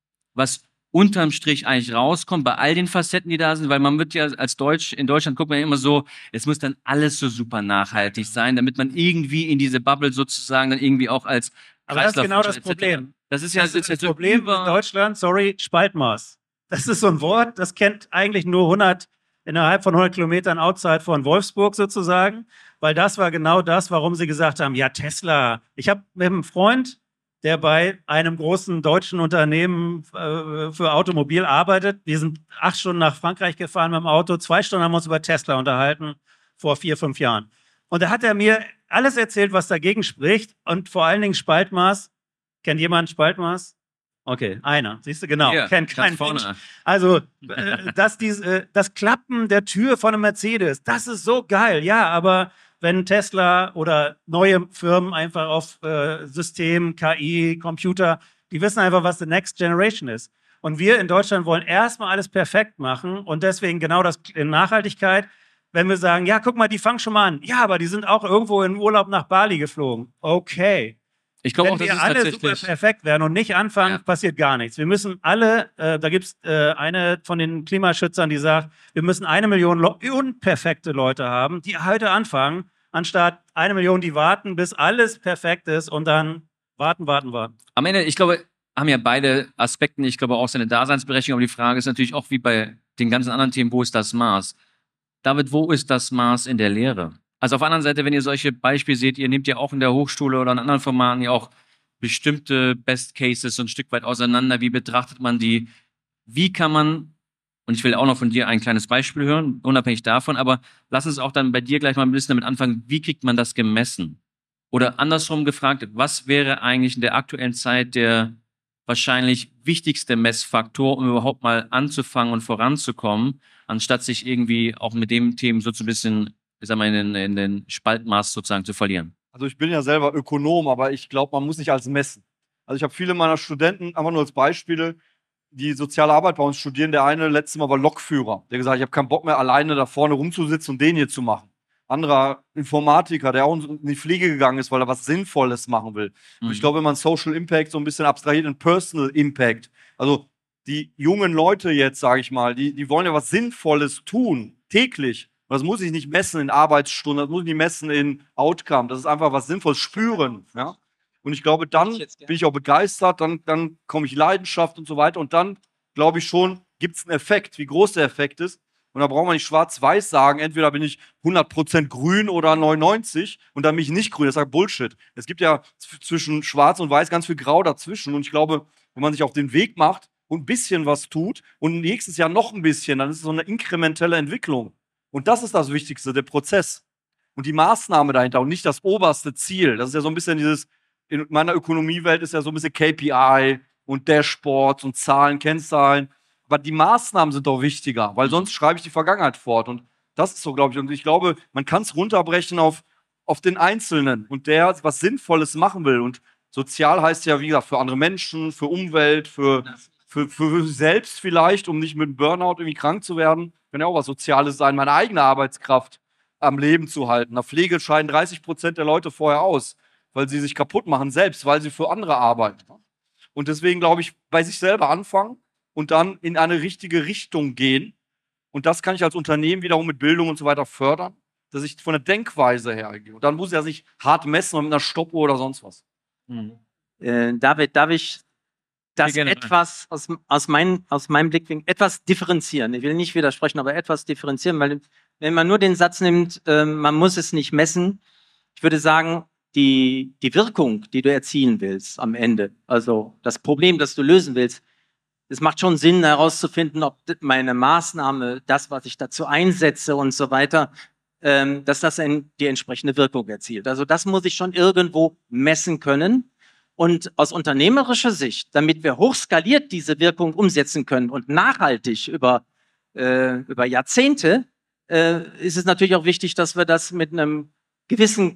was unterm Strich eigentlich rauskommt bei all den Facetten, die da sind, weil man wird ja als Deutsch, in Deutschland guckt man ja immer so, es muss dann alles so super nachhaltig sein, damit man irgendwie in diese Bubble sozusagen dann irgendwie auch als Aber das ist genau das et cetera. Problem. Das ist ja Das ist das so Problem über- in Deutschland, sorry, Spaltmaß. Das ist so ein Wort, das kennt eigentlich nur hundert, innerhalb von hundert Kilometern outside von Wolfsburg sozusagen, weil das war genau das, warum sie gesagt haben, ja, Tesla. Ich habe mit einem Freund, der bei einem großen deutschen Unternehmen äh, für Automobil arbeitet. Wir sind acht Stunden nach Frankreich gefahren mit dem Auto, zwei Stunden haben wir uns über Tesla unterhalten, vor vier, fünf Jahren. Und da hat er mir alles erzählt, was dagegen spricht und vor allen Dingen Spaltmaß. Kennt jemand Spaltmaß? Okay, einer. Siehst du, genau. Hier, Kennt kein ganz vorne. Mensch. Also, äh, das, dies, äh, das Klappen der Tür von einem Mercedes, das ist so geil. Ja, aber wenn Tesla oder neue Firmen einfach auf äh, System, K I, Computer, die wissen einfach, was the next generation ist. Und wir in Deutschland wollen erstmal alles perfekt machen und deswegen genau das in Nachhaltigkeit. Wenn wir sagen, ja, guck mal, die fangen schon mal an. Ja, aber die sind auch irgendwo in Urlaub nach Bali geflogen. Okay. Ich glaube Wenn auch, das wir ist alle super tatsächlich... perfekt werden und nicht anfangen, Ja. passiert gar nichts. Wir müssen alle, äh, da gibt es äh, eine von den Klimaschützern, die sagt, wir müssen eine Million Lo- unperfekte Leute haben, die heute anfangen, anstatt eine Million, die warten, bis alles perfekt ist und dann warten, warten, warten. Am Ende, ich glaube, haben ja beide Aspekte, ich glaube auch seine Daseinsberechtigung, aber die Frage ist natürlich auch wie bei den ganzen anderen Themen, wo ist das Maß? David, wo ist das Maß in der Lehre? Also auf der anderen Seite, wenn ihr solche Beispiele seht, ihr nehmt ja auch in der Hochschule oder in anderen Formaten ja auch bestimmte Best Cases so ein Stück weit auseinander. Wie betrachtet man die? Wie kann man, und ich will auch noch von dir ein kleines Beispiel hören, unabhängig davon, aber lass uns auch dann bei dir gleich mal ein bisschen damit anfangen, wie kriegt man das gemessen? Oder andersrum gefragt, was wäre eigentlich in der aktuellen Zeit der wahrscheinlich wichtigste Messfaktor, um überhaupt mal anzufangen und voranzukommen, anstatt sich irgendwie auch mit dem Themen so ein bisschen, ich sag mal, in den, in den Spaltmaß sozusagen zu verlieren? Also ich bin ja selber Ökonom, aber ich glaube, man muss nicht alles messen. Also ich habe viele meiner Studenten, einfach nur als Beispiele, die soziale Arbeit bei uns studieren. Der eine letztes Mal war Lokführer. Der gesagt hat, ich habe keinen Bock mehr, alleine da vorne rumzusitzen und den hier zu machen. Anderer Informatiker, der auch in die Pflege gegangen ist, weil er was Sinnvolles machen will. Mhm. Und ich glaube, wenn man Social Impact so ein bisschen abstrahiert in Personal Impact, also die jungen Leute jetzt, sage ich mal, die, die wollen ja was Sinnvolles tun, täglich. Und das muss ich nicht messen in Arbeitsstunden, das muss ich nicht messen in Outcome. Das ist einfach was Sinnvolles, spüren. Ja? Und ich glaube, dann bin ich auch begeistert, dann, dann komme ich Leidenschaft und so weiter. Und dann, glaube ich schon, gibt es einen Effekt, wie groß der Effekt ist. Und da braucht man nicht schwarz-weiß sagen, entweder bin ich hundert Prozent grün oder neunundneunzig und dann bin ich nicht grün. Das ist halt Bullshit. Es gibt ja zwischen schwarz und weiß ganz viel Grau dazwischen. Und ich glaube, wenn man sich auf den Weg macht und ein bisschen was tut und nächstes Jahr noch ein bisschen, dann ist es so eine inkrementelle Entwicklung. Und das ist das Wichtigste, der Prozess. Und die Maßnahme dahinter und nicht das oberste Ziel. Das ist ja so ein bisschen dieses, in meiner Ökonomiewelt ist ja so ein bisschen K P I und Dashboards und Zahlen, Kennzahlen. Aber die Maßnahmen sind doch wichtiger, weil sonst schreibe ich die Vergangenheit fort. Und das ist so, glaube ich. Und ich glaube, man kann es runterbrechen auf, auf den Einzelnen und der was Sinnvolles machen will. Und sozial heißt ja, wie gesagt, für andere Menschen, für Umwelt, für, für, für sich selbst vielleicht, um nicht mit Burnout irgendwie krank zu werden. Kann ja auch was Soziales sein, meine eigene Arbeitskraft am Leben zu halten. In der Pflege scheiden dreißig Prozent der Leute vorher aus, weil sie sich kaputt machen selbst, weil sie für andere arbeiten. Und deswegen glaube ich, bei sich selber anfangen und dann in eine richtige Richtung gehen. Und das kann ich als Unternehmen wiederum mit Bildung und so weiter fördern, dass ich von der Denkweise her gehe. Und dann muss er sich hart messen mit einer Stoppuhr oder sonst was. Mhm. Äh, David, darf ich das gerne. etwas aus, aus, mein, aus meinem Blickwinkel etwas differenzieren? Ich will nicht widersprechen, aber etwas differenzieren, weil wenn man nur den Satz nimmt, äh, man muss es nicht messen, ich würde sagen, die, die Wirkung, die du erzielen willst am Ende, also das Problem, das du lösen willst, es macht schon Sinn, herauszufinden, ob meine Maßnahme, das, was ich dazu einsetze und so weiter, ähm, dass das ein, die entsprechende Wirkung erzielt. Also das muss ich schon irgendwo messen können. Und aus unternehmerischer Sicht, damit wir hochskaliert diese Wirkung umsetzen können und nachhaltig über, äh, über Jahrzehnte, äh, ist es natürlich auch wichtig, dass wir das mit einem gewissen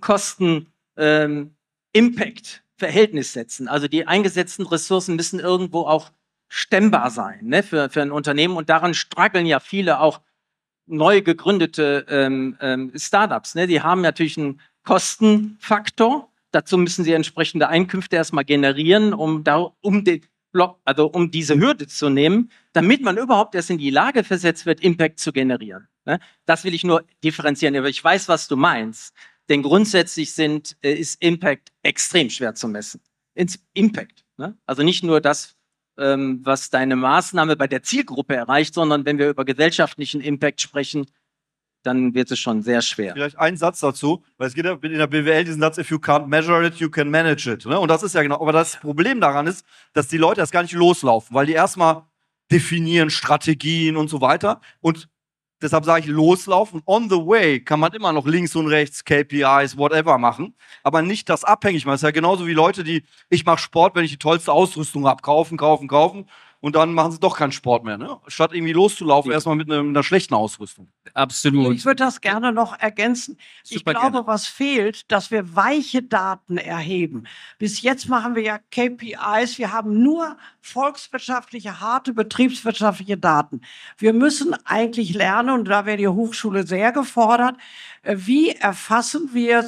Kosten-Impact-Verhältnis setzen. Also die eingesetzten Ressourcen müssen irgendwo auch stemmbar sein, ne, für, für ein Unternehmen. Und daran struggeln ja viele auch neu gegründete ähm, ähm, Startups. Ne? Die haben natürlich einen Kostenfaktor. Dazu müssen sie entsprechende Einkünfte erstmal generieren, um, da, um, den Block, also um diese Hürde zu nehmen, damit man überhaupt erst in die Lage versetzt wird, Impact zu generieren. Ne? Das will ich nur differenzieren, aber ich weiß, was du meinst. Denn grundsätzlich sind, äh, ist Impact extrem schwer zu messen. Ins Impact. Ne? Also nicht nur das, ähm, was deine Maßnahme bei der Zielgruppe erreicht, sondern wenn wir über gesellschaftlichen Impact sprechen, dann wird es schon sehr schwer. Vielleicht ein Satz dazu, weil es geht ja in der B W L diesen Satz, if you can't measure it, you can manage it. Ne? Und das ist ja genau, aber das Problem daran ist, dass die Leute das gar nicht loslaufen, weil die erstmal definieren Strategien und so weiter und deshalb sage ich loslaufen. On the way kann man immer noch links und rechts K P Is, whatever machen, aber nicht das abhängig machen. Das ist ja genauso wie Leute, die, ich mache Sport, wenn ich die tollste Ausrüstung habe, kaufen, kaufen, kaufen und dann machen sie doch keinen Sport mehr. Ne? Statt irgendwie loszulaufen, ja. erstmal mit, ne, mit einer schlechten Ausrüstung. Absolut. Ich würde das gerne noch ergänzen. Super ich glaube, gerne. was fehlt, dass wir weiche Daten erheben. Bis jetzt machen wir ja K P Is. Wir haben nur volkswirtschaftliche, harte betriebswirtschaftliche Daten. Wir müssen eigentlich lernen, und da wäre die Hochschule sehr gefordert, wie erfassen wir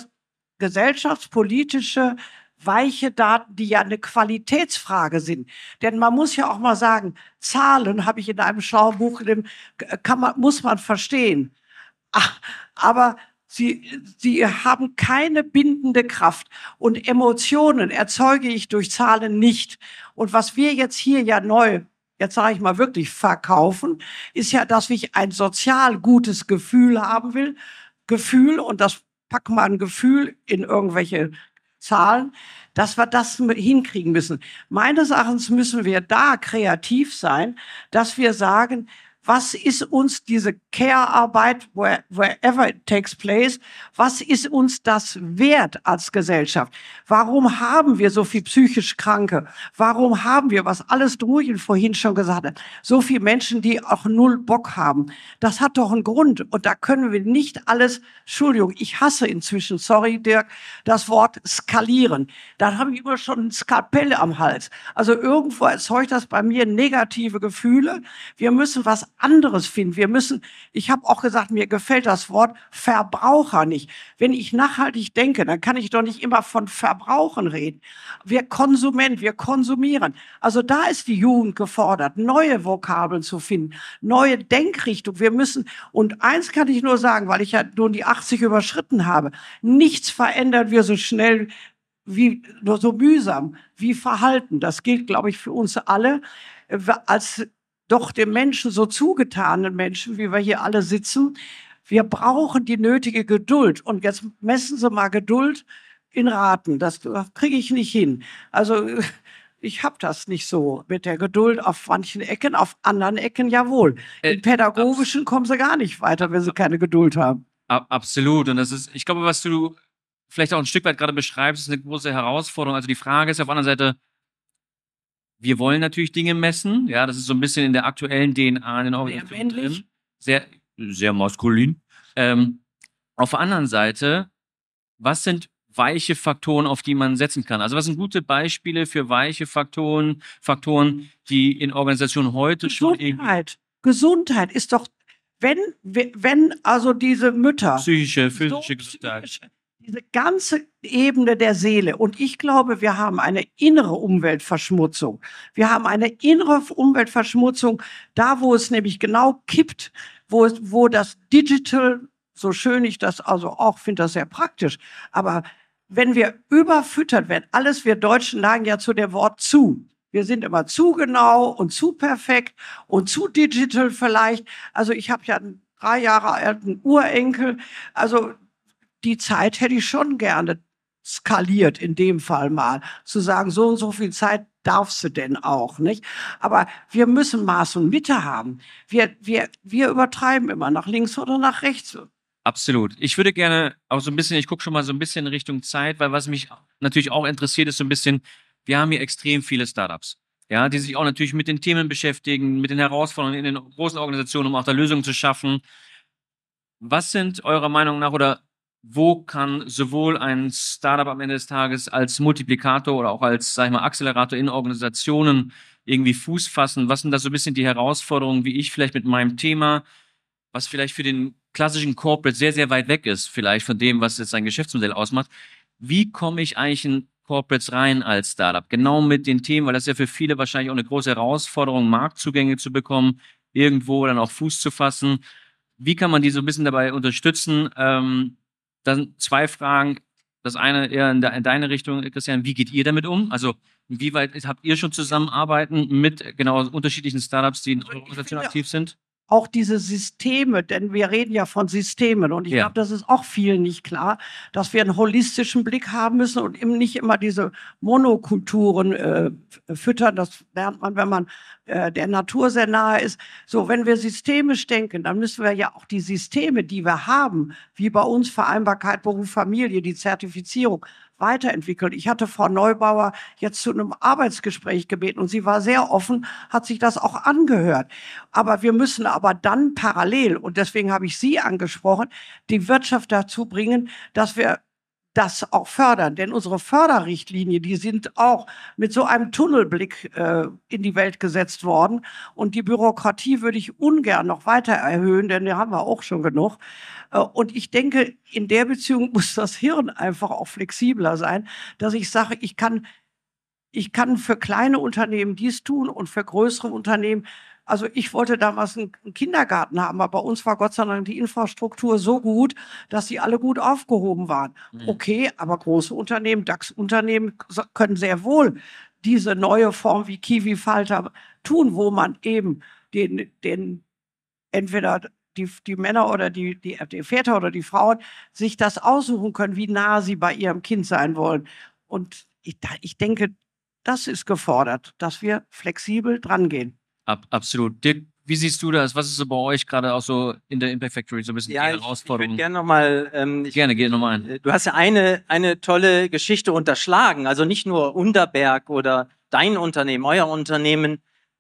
gesellschaftspolitische weiche Daten, die ja eine Qualitätsfrage sind. Denn man muss ja auch mal sagen, Zahlen, habe ich in einem schlauen Buch, kann man, muss man verstehen. Ach, aber sie, sie haben keine bindende Kraft. Und Emotionen erzeuge ich durch Zahlen nicht. Und was wir jetzt hier ja neu, jetzt sage ich mal wirklich, verkaufen, ist ja, dass ich ein sozial gutes Gefühl haben will. Gefühl, und das packen wir ein Gefühl in irgendwelche Zahlen, dass wir das hinkriegen müssen. Meines Erachtens müssen wir da kreativ sein, dass wir sagen, was ist uns diese Care-Arbeit, where, wherever it takes place, was ist uns das wert als Gesellschaft? Warum haben wir so viel psychisch Kranke? Warum haben wir, was alles Drujen vorhin schon gesagt hat, so viele Menschen, die auch null Bock haben? Das hat doch einen Grund. Und da können wir nicht alles, Entschuldigung, ich hasse inzwischen, sorry Dirk, das Wort skalieren. Da habe ich immer schon ein Skalpell am Hals. Also irgendwo erzeugt das bei mir negative Gefühle. Wir müssen was anderes finden. Wir müssen, ich habe auch gesagt, mir gefällt das Wort Verbraucher nicht. Wenn ich nachhaltig denke, dann kann ich doch nicht immer von Verbrauchen reden. Wir Konsument, wir konsumieren. Also da ist die Jugend gefordert, neue Vokabeln zu finden, neue Denkrichtungen. Wir müssen, und eins kann ich nur sagen, weil ich ja nun die achtzig überschritten habe, nichts verändern wir so schnell wie, nur so mühsam wie Verhalten. Das gilt, glaube ich, für uns alle. Als doch dem Menschen so zugetanen Menschen, wie wir hier alle sitzen, wir brauchen die nötige Geduld. Und jetzt messen Sie mal Geduld in Raten. Das, das kriege ich nicht hin. Also ich habe das nicht so mit der Geduld auf manchen Ecken, auf anderen Ecken jawohl. Im Pädagogischen kommen Sie gar nicht weiter, wenn Sie keine Geduld haben. Absolut. Und das ist, ich glaube, was du vielleicht auch ein Stück weit gerade beschreibst, ist eine große Herausforderung. Also die Frage ist auf der anderen Seite, wir wollen natürlich Dinge messen. Ja, das ist so ein bisschen in der aktuellen D N A in den Organisationen drin. Sehr, sehr maskulin. Ähm, auf der anderen Seite, was sind weiche Faktoren, auf die man setzen kann? Also was sind gute Beispiele für weiche Faktoren, Faktoren, die in Organisationen heute schon Gesundheit. Gesundheit ist doch, wenn, wenn also diese Mütter. Psychische, physische so Gesundheit. Psychische, diese ganze Ebene der Seele. Und ich glaube, wir haben eine innere Umweltverschmutzung. Wir haben eine innere Umweltverschmutzung, da wo es nämlich genau kippt, wo, es, wo das Digital, so schön ich das also auch finde, das sehr praktisch, aber wenn wir überfüttert werden, alles wir Deutschen neigen ja zu dem Wort zu. Wir sind immer zu genau und zu perfekt und zu digital vielleicht. Also ich habe ja einen drei Jahre alten Urenkel, also die Zeit hätte ich schon gerne skaliert, in dem Fall mal. Zu sagen, so und so viel Zeit darfst du denn auch, nicht? Aber wir müssen Maß und Mitte haben. Wir, wir, wir übertreiben immer nach links oder nach rechts. Absolut. Ich würde gerne auch so ein bisschen, ich gucke schon mal so ein bisschen in Richtung Zeit, weil was mich natürlich auch interessiert, ist so ein bisschen, wir haben hier extrem viele Startups, ja, die sich auch natürlich mit den Themen beschäftigen, mit den Herausforderungen in den großen Organisationen, um auch da Lösungen zu schaffen. Was sind eurer Meinung nach oder wo kann sowohl ein Startup am Ende des Tages als Multiplikator oder auch als, sag ich mal, Accelerator in Organisationen irgendwie Fuß fassen? Was sind da so ein bisschen die Herausforderungen, wie ich vielleicht mit meinem Thema, was vielleicht für den klassischen Corporate sehr, sehr weit weg ist, vielleicht von dem, was jetzt sein Geschäftsmodell ausmacht. Wie komme ich eigentlich in Corporates rein als Startup? Genau mit den Themen, weil das ist ja für viele wahrscheinlich auch eine große Herausforderung, Marktzugänge zu bekommen, irgendwo dann auch Fuß zu fassen. Wie kann man die so ein bisschen dabei unterstützen? Ähm, dann zwei Fragen. Das eine eher in, de in deine Richtung, Christian. Wie geht ihr damit um? Also, inwieweit habt ihr schon zusammenarbeiten mit genau unterschiedlichen Startups, die in eurer Organisation aktiv sind? Auch diese Systeme, denn wir reden ja von Systemen und ich Ja. glaube, das ist auch vielen nicht klar, dass wir einen holistischen Blick haben müssen und eben nicht immer diese Monokulturen äh, füttern. Das lernt man, wenn man äh, der Natur sehr nahe ist. So, wenn wir systemisch denken, dann müssen wir ja auch die Systeme, die wir haben, wie bei uns Vereinbarkeit Beruf, Familie, die Zertifizierung, weiterentwickelt. Ich hatte Frau Neubauer jetzt zu einem Arbeitsgespräch gebeten und sie war sehr offen, hat sich das auch angehört. Aber wir müssen aber dann parallel, und deswegen habe ich Sie angesprochen, die Wirtschaft dazu bringen, dass wir das auch fördern. Denn unsere Förderrichtlinien, die sind auch mit so einem Tunnelblick äh, in die Welt gesetzt worden. Und die Bürokratie würde ich ungern noch weiter erhöhen, denn die haben wir auch schon genug. Äh, und ich denke, in der Beziehung muss das Hirn einfach auch flexibler sein, dass ich sage, ich kann, ich kann für kleine Unternehmen dies tun und für größere Unternehmen. Also ich wollte damals einen Kindergarten haben, aber bei uns war Gott sei Dank die Infrastruktur so gut, dass sie alle gut aufgehoben waren. Mhm. Okay, aber große Unternehmen, DAX-Unternehmen können sehr wohl diese neue Form wie Kiwi-Falter tun, wo man eben den, den entweder die, die Männer oder die, die, die Väter oder die Frauen sich das aussuchen können, wie nah sie bei ihrem Kind sein wollen. Und ich, ich denke, das ist gefordert, dass wir flexibel drangehen. Ab, absolut. Dirk, wie siehst du das? Was ist so bei euch gerade auch so in der Impact Factory so ein bisschen Ja, die ich, Herausforderung? ich würde gerne nochmal... Ähm, ich- Gerne, geh nochmal ein. Du hast ja eine, eine tolle Geschichte unterschlagen. Also nicht nur Unterberg oder dein Unternehmen, euer Unternehmen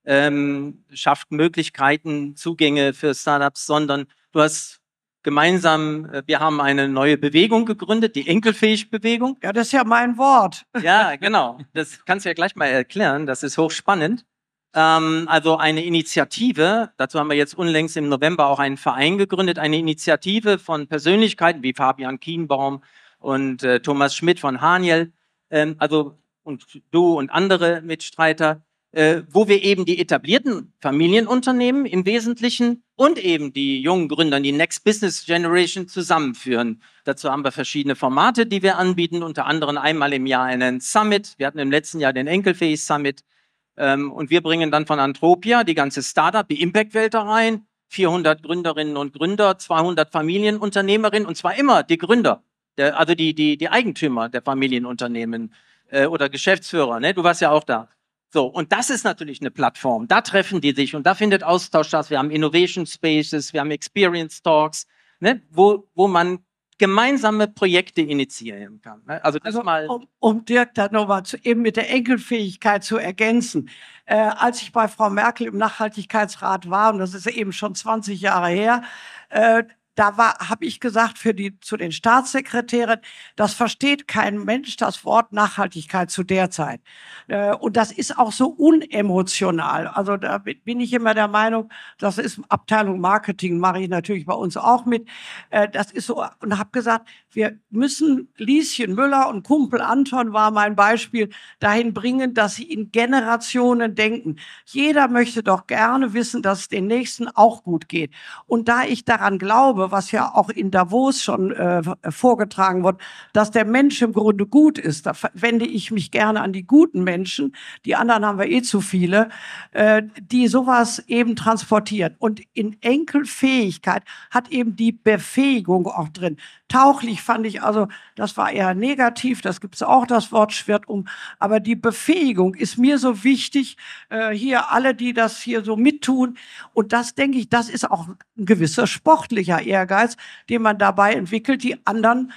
ähm, schafft Möglichkeiten, Zugänge für Startups, sondern du hast gemeinsam, äh, wir haben eine neue Bewegung gegründet, die Enkelfähig-Bewegung. Ja, das ist ja mein Wort. Ja, genau. Das kannst du ja gleich mal erklären. Das ist hochspannend. Ähm, also eine Initiative, dazu haben wir jetzt unlängst im November auch einen Verein gegründet, eine Initiative von Persönlichkeiten wie Fabian Kienbaum und äh, Thomas Schmidt von Haniel, ähm, also und du und andere Mitstreiter, äh, wo wir eben die etablierten Familienunternehmen im Wesentlichen und eben die jungen Gründer, die Next Business Generation zusammenführen. Dazu haben wir verschiedene Formate, die wir anbieten, unter anderem einmal im Jahr einen Summit. Wir hatten im letzten Jahr den Enkelfähig Summit. Ähm, und wir bringen dann von Antropia die ganze Startup, die Impact-Welt da rein, vierhundert Gründerinnen und Gründer, zweihundert Familienunternehmerinnen und zwar immer die Gründer, der, also die, die, die Eigentümer der Familienunternehmen äh, oder Geschäftsführer, ne? Du warst ja auch da. So, und das ist natürlich eine Plattform, da treffen die sich und da findet Austausch statt. Wir haben Innovation Spaces, wir haben Experience Talks, ne? wo, wo man gemeinsame Projekte initiieren kann. Ne? Also das Also, mal... um, um Dirk da nochmal zu, eben mit der Enkelfähigkeit zu ergänzen. Äh, als ich bei Frau Merkel im Nachhaltigkeitsrat war, und das ist eben schon zwanzig Jahre her, äh, da war, habe ich gesagt für die, zu den Staatssekretären, das versteht kein Mensch, das Wort Nachhaltigkeit zu der Zeit. Äh, und das ist auch so unemotional. Also da bin ich immer der Meinung, das ist Abteilung Marketing, mache ich natürlich bei uns auch mit. Äh, das ist so, und habe gesagt, wir müssen Lieschen Müller und Kumpel Anton war mein Beispiel, dahin bringen, dass sie in Generationen denken. Jeder möchte doch gerne wissen, dass es den Nächsten auch gut geht. Und da ich daran glaube, was ja auch in Davos schon äh, vorgetragen wird, dass der Mensch im Grunde gut ist. Da wende ich mich gerne an die guten Menschen. Die anderen haben wir eh zu viele, äh, die sowas eben transportieren. Und in Enkelfähigkeit hat eben die Befähigung auch drin. Tauchlich fand ich, also das war eher negativ, das gibt es auch, das Wort schwirrt um. Aber die Befähigung ist mir so wichtig, äh, hier alle, die das hier so mittun. Und das, denke ich, das ist auch ein gewisser sportlicher Ehrgeiz, den man dabei entwickelt, die anderen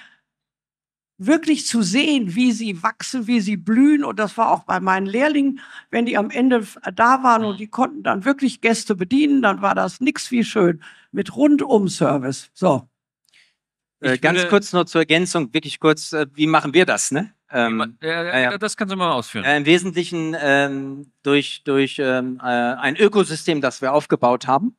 wirklich zu sehen, wie sie wachsen, wie sie blühen. Und das war auch bei meinen Lehrlingen, wenn die am Ende da waren und die konnten dann wirklich Gäste bedienen, dann war das nix wie schön mit Rundum-Service. So. Äh, Ich ganz würde- kurz nur zur Ergänzung, wirklich kurz, äh, wie machen wir das? Ne? Ähm, Ja, ja, ja. Das kannst du mal ausführen. Äh, Im Wesentlichen ähm, durch, durch ähm, äh, ein Ökosystem, das wir aufgebaut haben,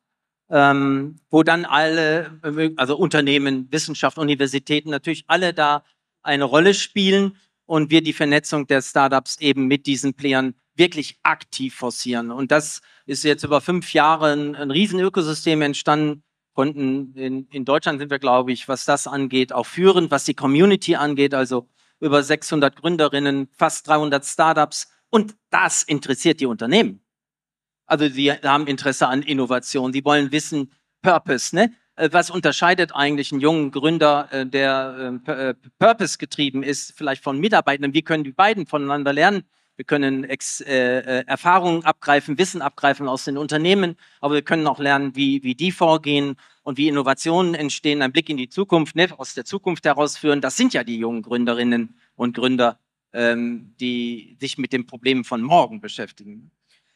ähm, wo dann alle, äh, also Unternehmen, Wissenschaft, Universitäten natürlich alle da eine Rolle spielen und wir die Vernetzung der Startups eben mit diesen Playern wirklich aktiv forcieren. Und das ist jetzt über fünf Jahre ein, ein riesen Ökosystem entstanden. Konnten in, in Deutschland sind wir, glaube ich, was das angeht, auch führend, was die Community angeht, also über sechshundert Gründerinnen, fast dreihundert Startups. Und das interessiert die Unternehmen. Also sie haben Interesse an Innovation. Sie wollen wissen, Purpose, ne? Äh, Was unterscheidet eigentlich einen jungen Gründer, äh, der äh, Purpose getrieben ist, vielleicht von Mitarbeitenden? Wie können die beiden voneinander lernen? Wir können Ex, äh, äh, Erfahrungen abgreifen, Wissen abgreifen aus den Unternehmen, aber wir können auch lernen, wie, wie die vorgehen und wie Innovationen entstehen, einen Blick in die Zukunft, ne, aus der Zukunft herausführen. Das sind ja die jungen Gründerinnen und Gründer, ähm, die sich mit den Problemen von morgen beschäftigen.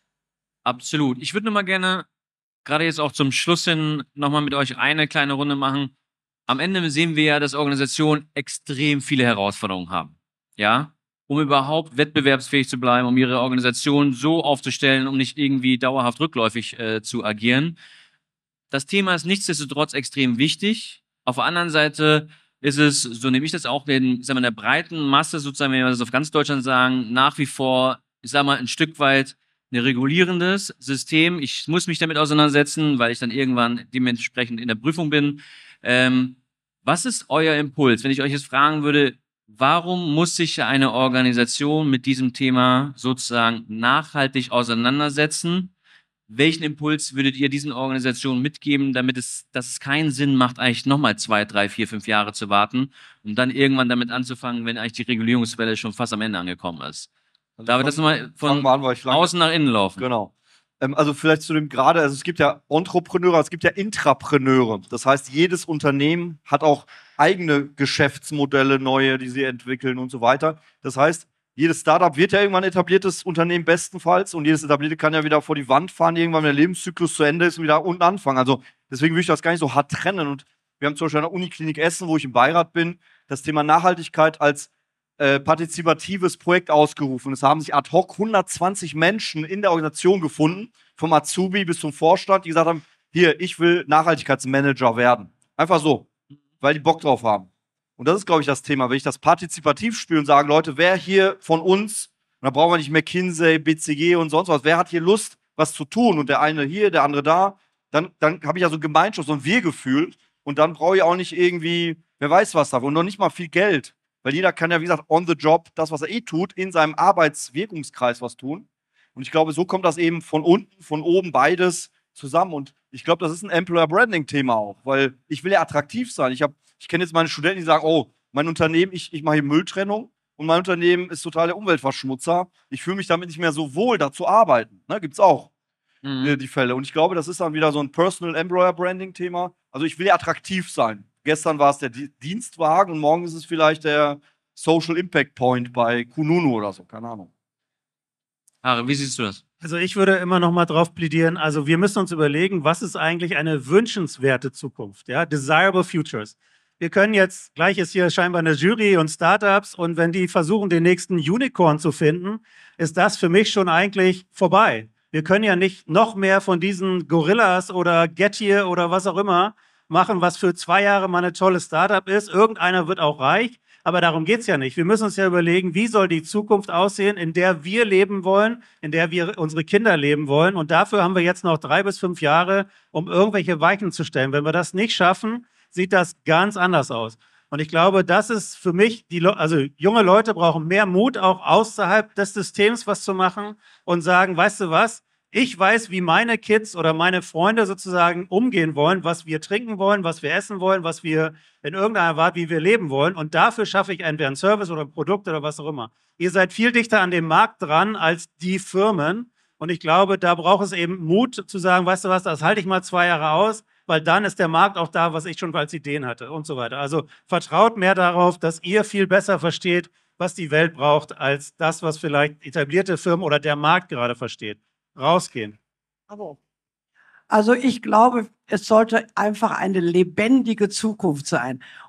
Absolut. Ich würde nur mal gerne, gerade jetzt auch zum Schluss hin, nochmal mit euch eine kleine Runde machen. Am Ende sehen wir ja, dass Organisationen extrem viele Herausforderungen haben. Ja? Um überhaupt wettbewerbsfähig zu bleiben, um ihre Organisation so aufzustellen, um nicht irgendwie dauerhaft rückläufig äh, zu agieren. Das Thema ist nichtsdestotrotz extrem wichtig. Auf der anderen Seite ist es, so nehme ich das auch, in, ich sag mal, in der breiten Masse sozusagen, wenn wir das auf ganz Deutschland sagen, nach wie vor, ich sag mal, ein Stück weit ein regulierendes System. Ich muss mich damit auseinandersetzen, weil ich dann irgendwann dementsprechend in der Prüfung bin. Ähm, was ist euer Impuls, wenn ich euch jetzt fragen würde, warum muss sich eine Organisation mit diesem Thema sozusagen nachhaltig auseinandersetzen? Welchen Impuls würdet ihr diesen Organisationen mitgeben, damit es, dass es keinen Sinn macht, eigentlich nochmal zwei, drei, vier, fünf Jahre zu warten, um dann irgendwann damit anzufangen, wenn eigentlich die Regulierungswelle schon fast am Ende angekommen ist? Also Darf ich fang- das nochmal fangen von wir an, weil ich lange- außen nach innen laufen? Genau. Ähm, also vielleicht zu dem gerade, also es gibt ja Entrepreneure, es gibt ja Intrapreneure. Das heißt, jedes Unternehmen hat auch eigene Geschäftsmodelle, neue, die sie entwickeln und so weiter. Das heißt, jedes Startup wird ja irgendwann ein etabliertes Unternehmen bestenfalls und jedes etablierte kann ja wieder vor die Wand fahren, irgendwann, wenn der Lebenszyklus zu Ende ist und wieder unten anfangen. Also deswegen würde ich das gar nicht so hart trennen. Und wir haben zum Beispiel an der Uniklinik Essen, wo ich im Beirat bin, das Thema Nachhaltigkeit als äh, partizipatives Projekt ausgerufen. Es haben sich ad hoc hundertzwanzig Menschen in der Organisation gefunden, vom Azubi bis zum Vorstand, die gesagt haben, hier, ich will Nachhaltigkeitsmanager werden. Einfach so, weil die Bock drauf haben. Und das ist, glaube ich, das Thema. Wenn ich das partizipativ spiele und sage, Leute, wer hier von uns, und da brauchen wir nicht McKinsey, B C G und sonst was, wer hat hier Lust, was zu tun? Und der eine hier, der andere da, dann, dann habe ich ja so Gemeinschaft, so ein Wir-Gefühl. Und dann brauche ich auch nicht irgendwie, wer weiß was dafür, und noch nicht mal viel Geld. Weil jeder kann ja, wie gesagt, on the job, das, was er eh tut, in seinem Arbeitswirkungskreis was tun. Und ich glaube, so kommt das eben von unten, von oben beides zusammen. Und ich glaube, das ist ein Employer-Branding-Thema auch, weil ich will ja attraktiv sein. Ich, hab, ich kenne jetzt meine Studenten, die sagen, oh, mein Unternehmen, ich, ich mache hier Mülltrennung und mein Unternehmen ist total der Umweltverschmutzer. Ich fühle mich damit nicht mehr so wohl, da zu arbeiten. Ne, gibt's auch Mhm. äh, die Fälle. Und ich glaube, das ist dann wieder so ein Personal Employer-Branding-Thema. Also ich will ja attraktiv sein. Gestern war es der Di- Dienstwagen und morgen ist es vielleicht der Social Impact Point bei Kununu oder so, keine Ahnung. Harry, wie siehst du das? Also ich würde immer noch mal drauf plädieren, also wir müssen uns überlegen, was ist eigentlich eine wünschenswerte Zukunft, ja, desirable futures. Wir können jetzt, gleich ist hier scheinbar eine Jury und Startups und wenn die versuchen, den nächsten Unicorn zu finden, ist das für mich schon eigentlich vorbei. Wir können ja nicht noch mehr von diesen Gorillas oder Getir oder was auch immer machen, was für zwei Jahre mal eine tolle Startup ist. Irgendeiner wird auch reich. Aber darum geht es ja nicht. Wir müssen uns ja überlegen, wie soll die Zukunft aussehen, in der wir leben wollen, in der wir unsere Kinder leben wollen. Und dafür haben wir jetzt noch drei bis fünf Jahre, um irgendwelche Weichen zu stellen. Wenn wir das nicht schaffen, sieht das ganz anders aus. Und ich glaube, das ist für mich, die Le- also junge Leute brauchen mehr Mut, auch außerhalb des Systems was zu machen und sagen, weißt du was, ich weiß, wie meine Kids oder meine Freunde sozusagen umgehen wollen, was wir trinken wollen, was wir essen wollen, was wir in irgendeiner Art, wie wir leben wollen. Und dafür schaffe ich entweder ein Service oder ein Produkt oder was auch immer. Ihr seid viel dichter an dem Markt dran als die Firmen. Und ich glaube, da braucht es eben Mut zu sagen, weißt du was, das halte ich mal zwei Jahre aus, weil dann ist der Markt auch da, was ich schon als Ideen hatte und so weiter. Also vertraut mehr darauf, dass ihr viel besser versteht, was die Welt braucht, als das, was vielleicht etablierte Firmen oder der Markt gerade versteht. Rausgehen. Bravo. Also ich glaube, es sollte einfach eine lebendige Zukunft sein.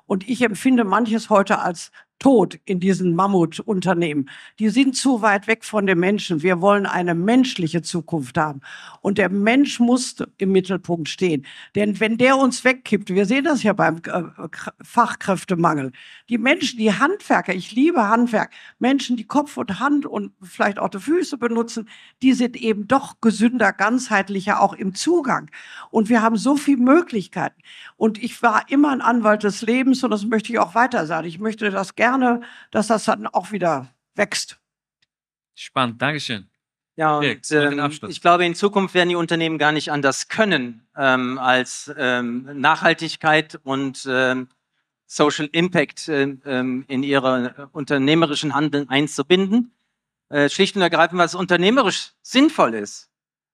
Und ich empfinde manches heute als tot in diesen Mammutunternehmen. Die sind zu weit weg von den Menschen. Wir wollen eine menschliche Zukunft haben. Und der Mensch muss im Mittelpunkt stehen. Denn wenn der uns wegkippt, wir sehen das ja beim äh, Fachkräftemangel, die Menschen, die Handwerker, ich liebe Handwerk, Menschen, die Kopf und Hand und vielleicht auch die Füße benutzen, die sind eben doch gesünder, ganzheitlicher, auch im Zugang. Und wir haben so viele Möglichkeiten. Und ich war immer ein Anwalt des Lebens und das möchte ich auch weiter sagen. Ich möchte das gerne gerne, dass das dann auch wieder wächst. Spannend, Dankeschön. Ja, und Dirk, ähm, ich glaube, in Zukunft werden die Unternehmen gar nicht anders können, ähm, als ähm, Nachhaltigkeit und ähm, Social Impact ähm, in ihre unternehmerischen Handeln einzubinden. Äh, schlicht und ergreifend, was unternehmerisch sinnvoll ist.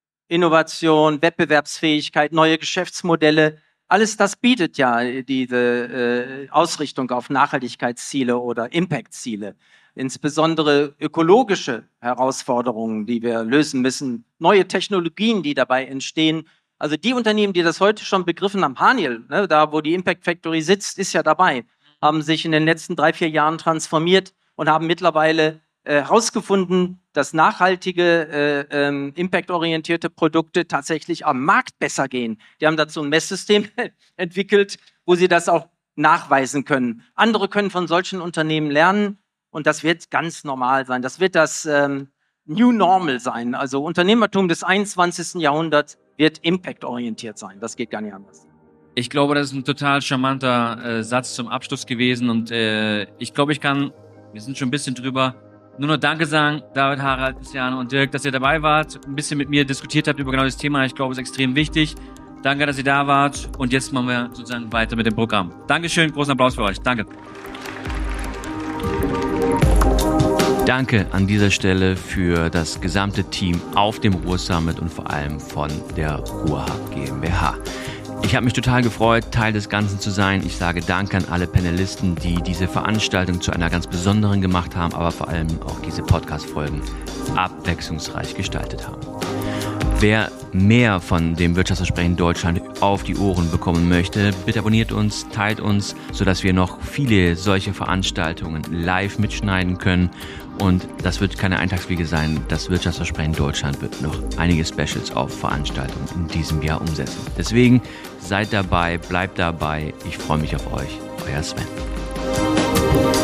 Innovation, Wettbewerbsfähigkeit, neue Geschäftsmodelle, alles das bietet ja diese äh, Ausrichtung auf Nachhaltigkeitsziele oder Impact-Ziele. Insbesondere ökologische Herausforderungen, die wir lösen müssen, neue Technologien, die dabei entstehen. Also die Unternehmen, die das heute schon begriffen haben, Haniel, ne, da wo die Impact Factory sitzt, ist ja dabei, haben sich in den letzten drei, vier Jahren transformiert und haben mittlerweile herausgefunden, dass nachhaltige, äh, ähm, impactorientierte Produkte tatsächlich am Markt besser gehen. Die haben dazu ein Messsystem entwickelt, wo sie das auch nachweisen können. Andere können von solchen Unternehmen lernen und das wird ganz normal sein. Das wird das ähm, New Normal sein. Also Unternehmertum des einundzwanzigsten Jahrhunderts wird impactorientiert sein. Das geht gar nicht anders. Ich glaube, das ist ein total charmanter äh, Satz zum Abschluss gewesen und äh, ich glaube, ich kann, wir sind schon ein bisschen drüber, nur noch Danke sagen, David, Harald, Christiane und Dirk, dass ihr dabei wart, ein bisschen mit mir diskutiert habt über genau das Thema. Ich glaube, es ist extrem wichtig. Danke, dass ihr da wart. Und jetzt machen wir sozusagen weiter mit dem Programm. Dankeschön, großen Applaus für euch. Danke. Danke an dieser Stelle für das gesamte Team auf dem Ruhr Summit und vor allem von der Ruhr-Hub GmbH. Ich habe mich total gefreut, Teil des Ganzen zu sein. Ich sage Danke an alle Panelisten, die diese Veranstaltung zu einer ganz besonderen gemacht haben, aber vor allem auch diese Podcast-Folgen abwechslungsreich gestaltet haben. Wer mehr von dem Wirtschaftsversprechen Deutschland auf die Ohren bekommen möchte, bitte abonniert uns, teilt uns, sodass wir noch viele solche Veranstaltungen live mitschneiden können. Und das wird keine Eintagsfliege sein. Das Wirtschaftsversprechen Deutschland wird noch einige Specials auf Veranstaltungen in diesem Jahr umsetzen. Deswegen seid dabei, bleibt dabei. Ich freue mich auf euch. Euer Sven.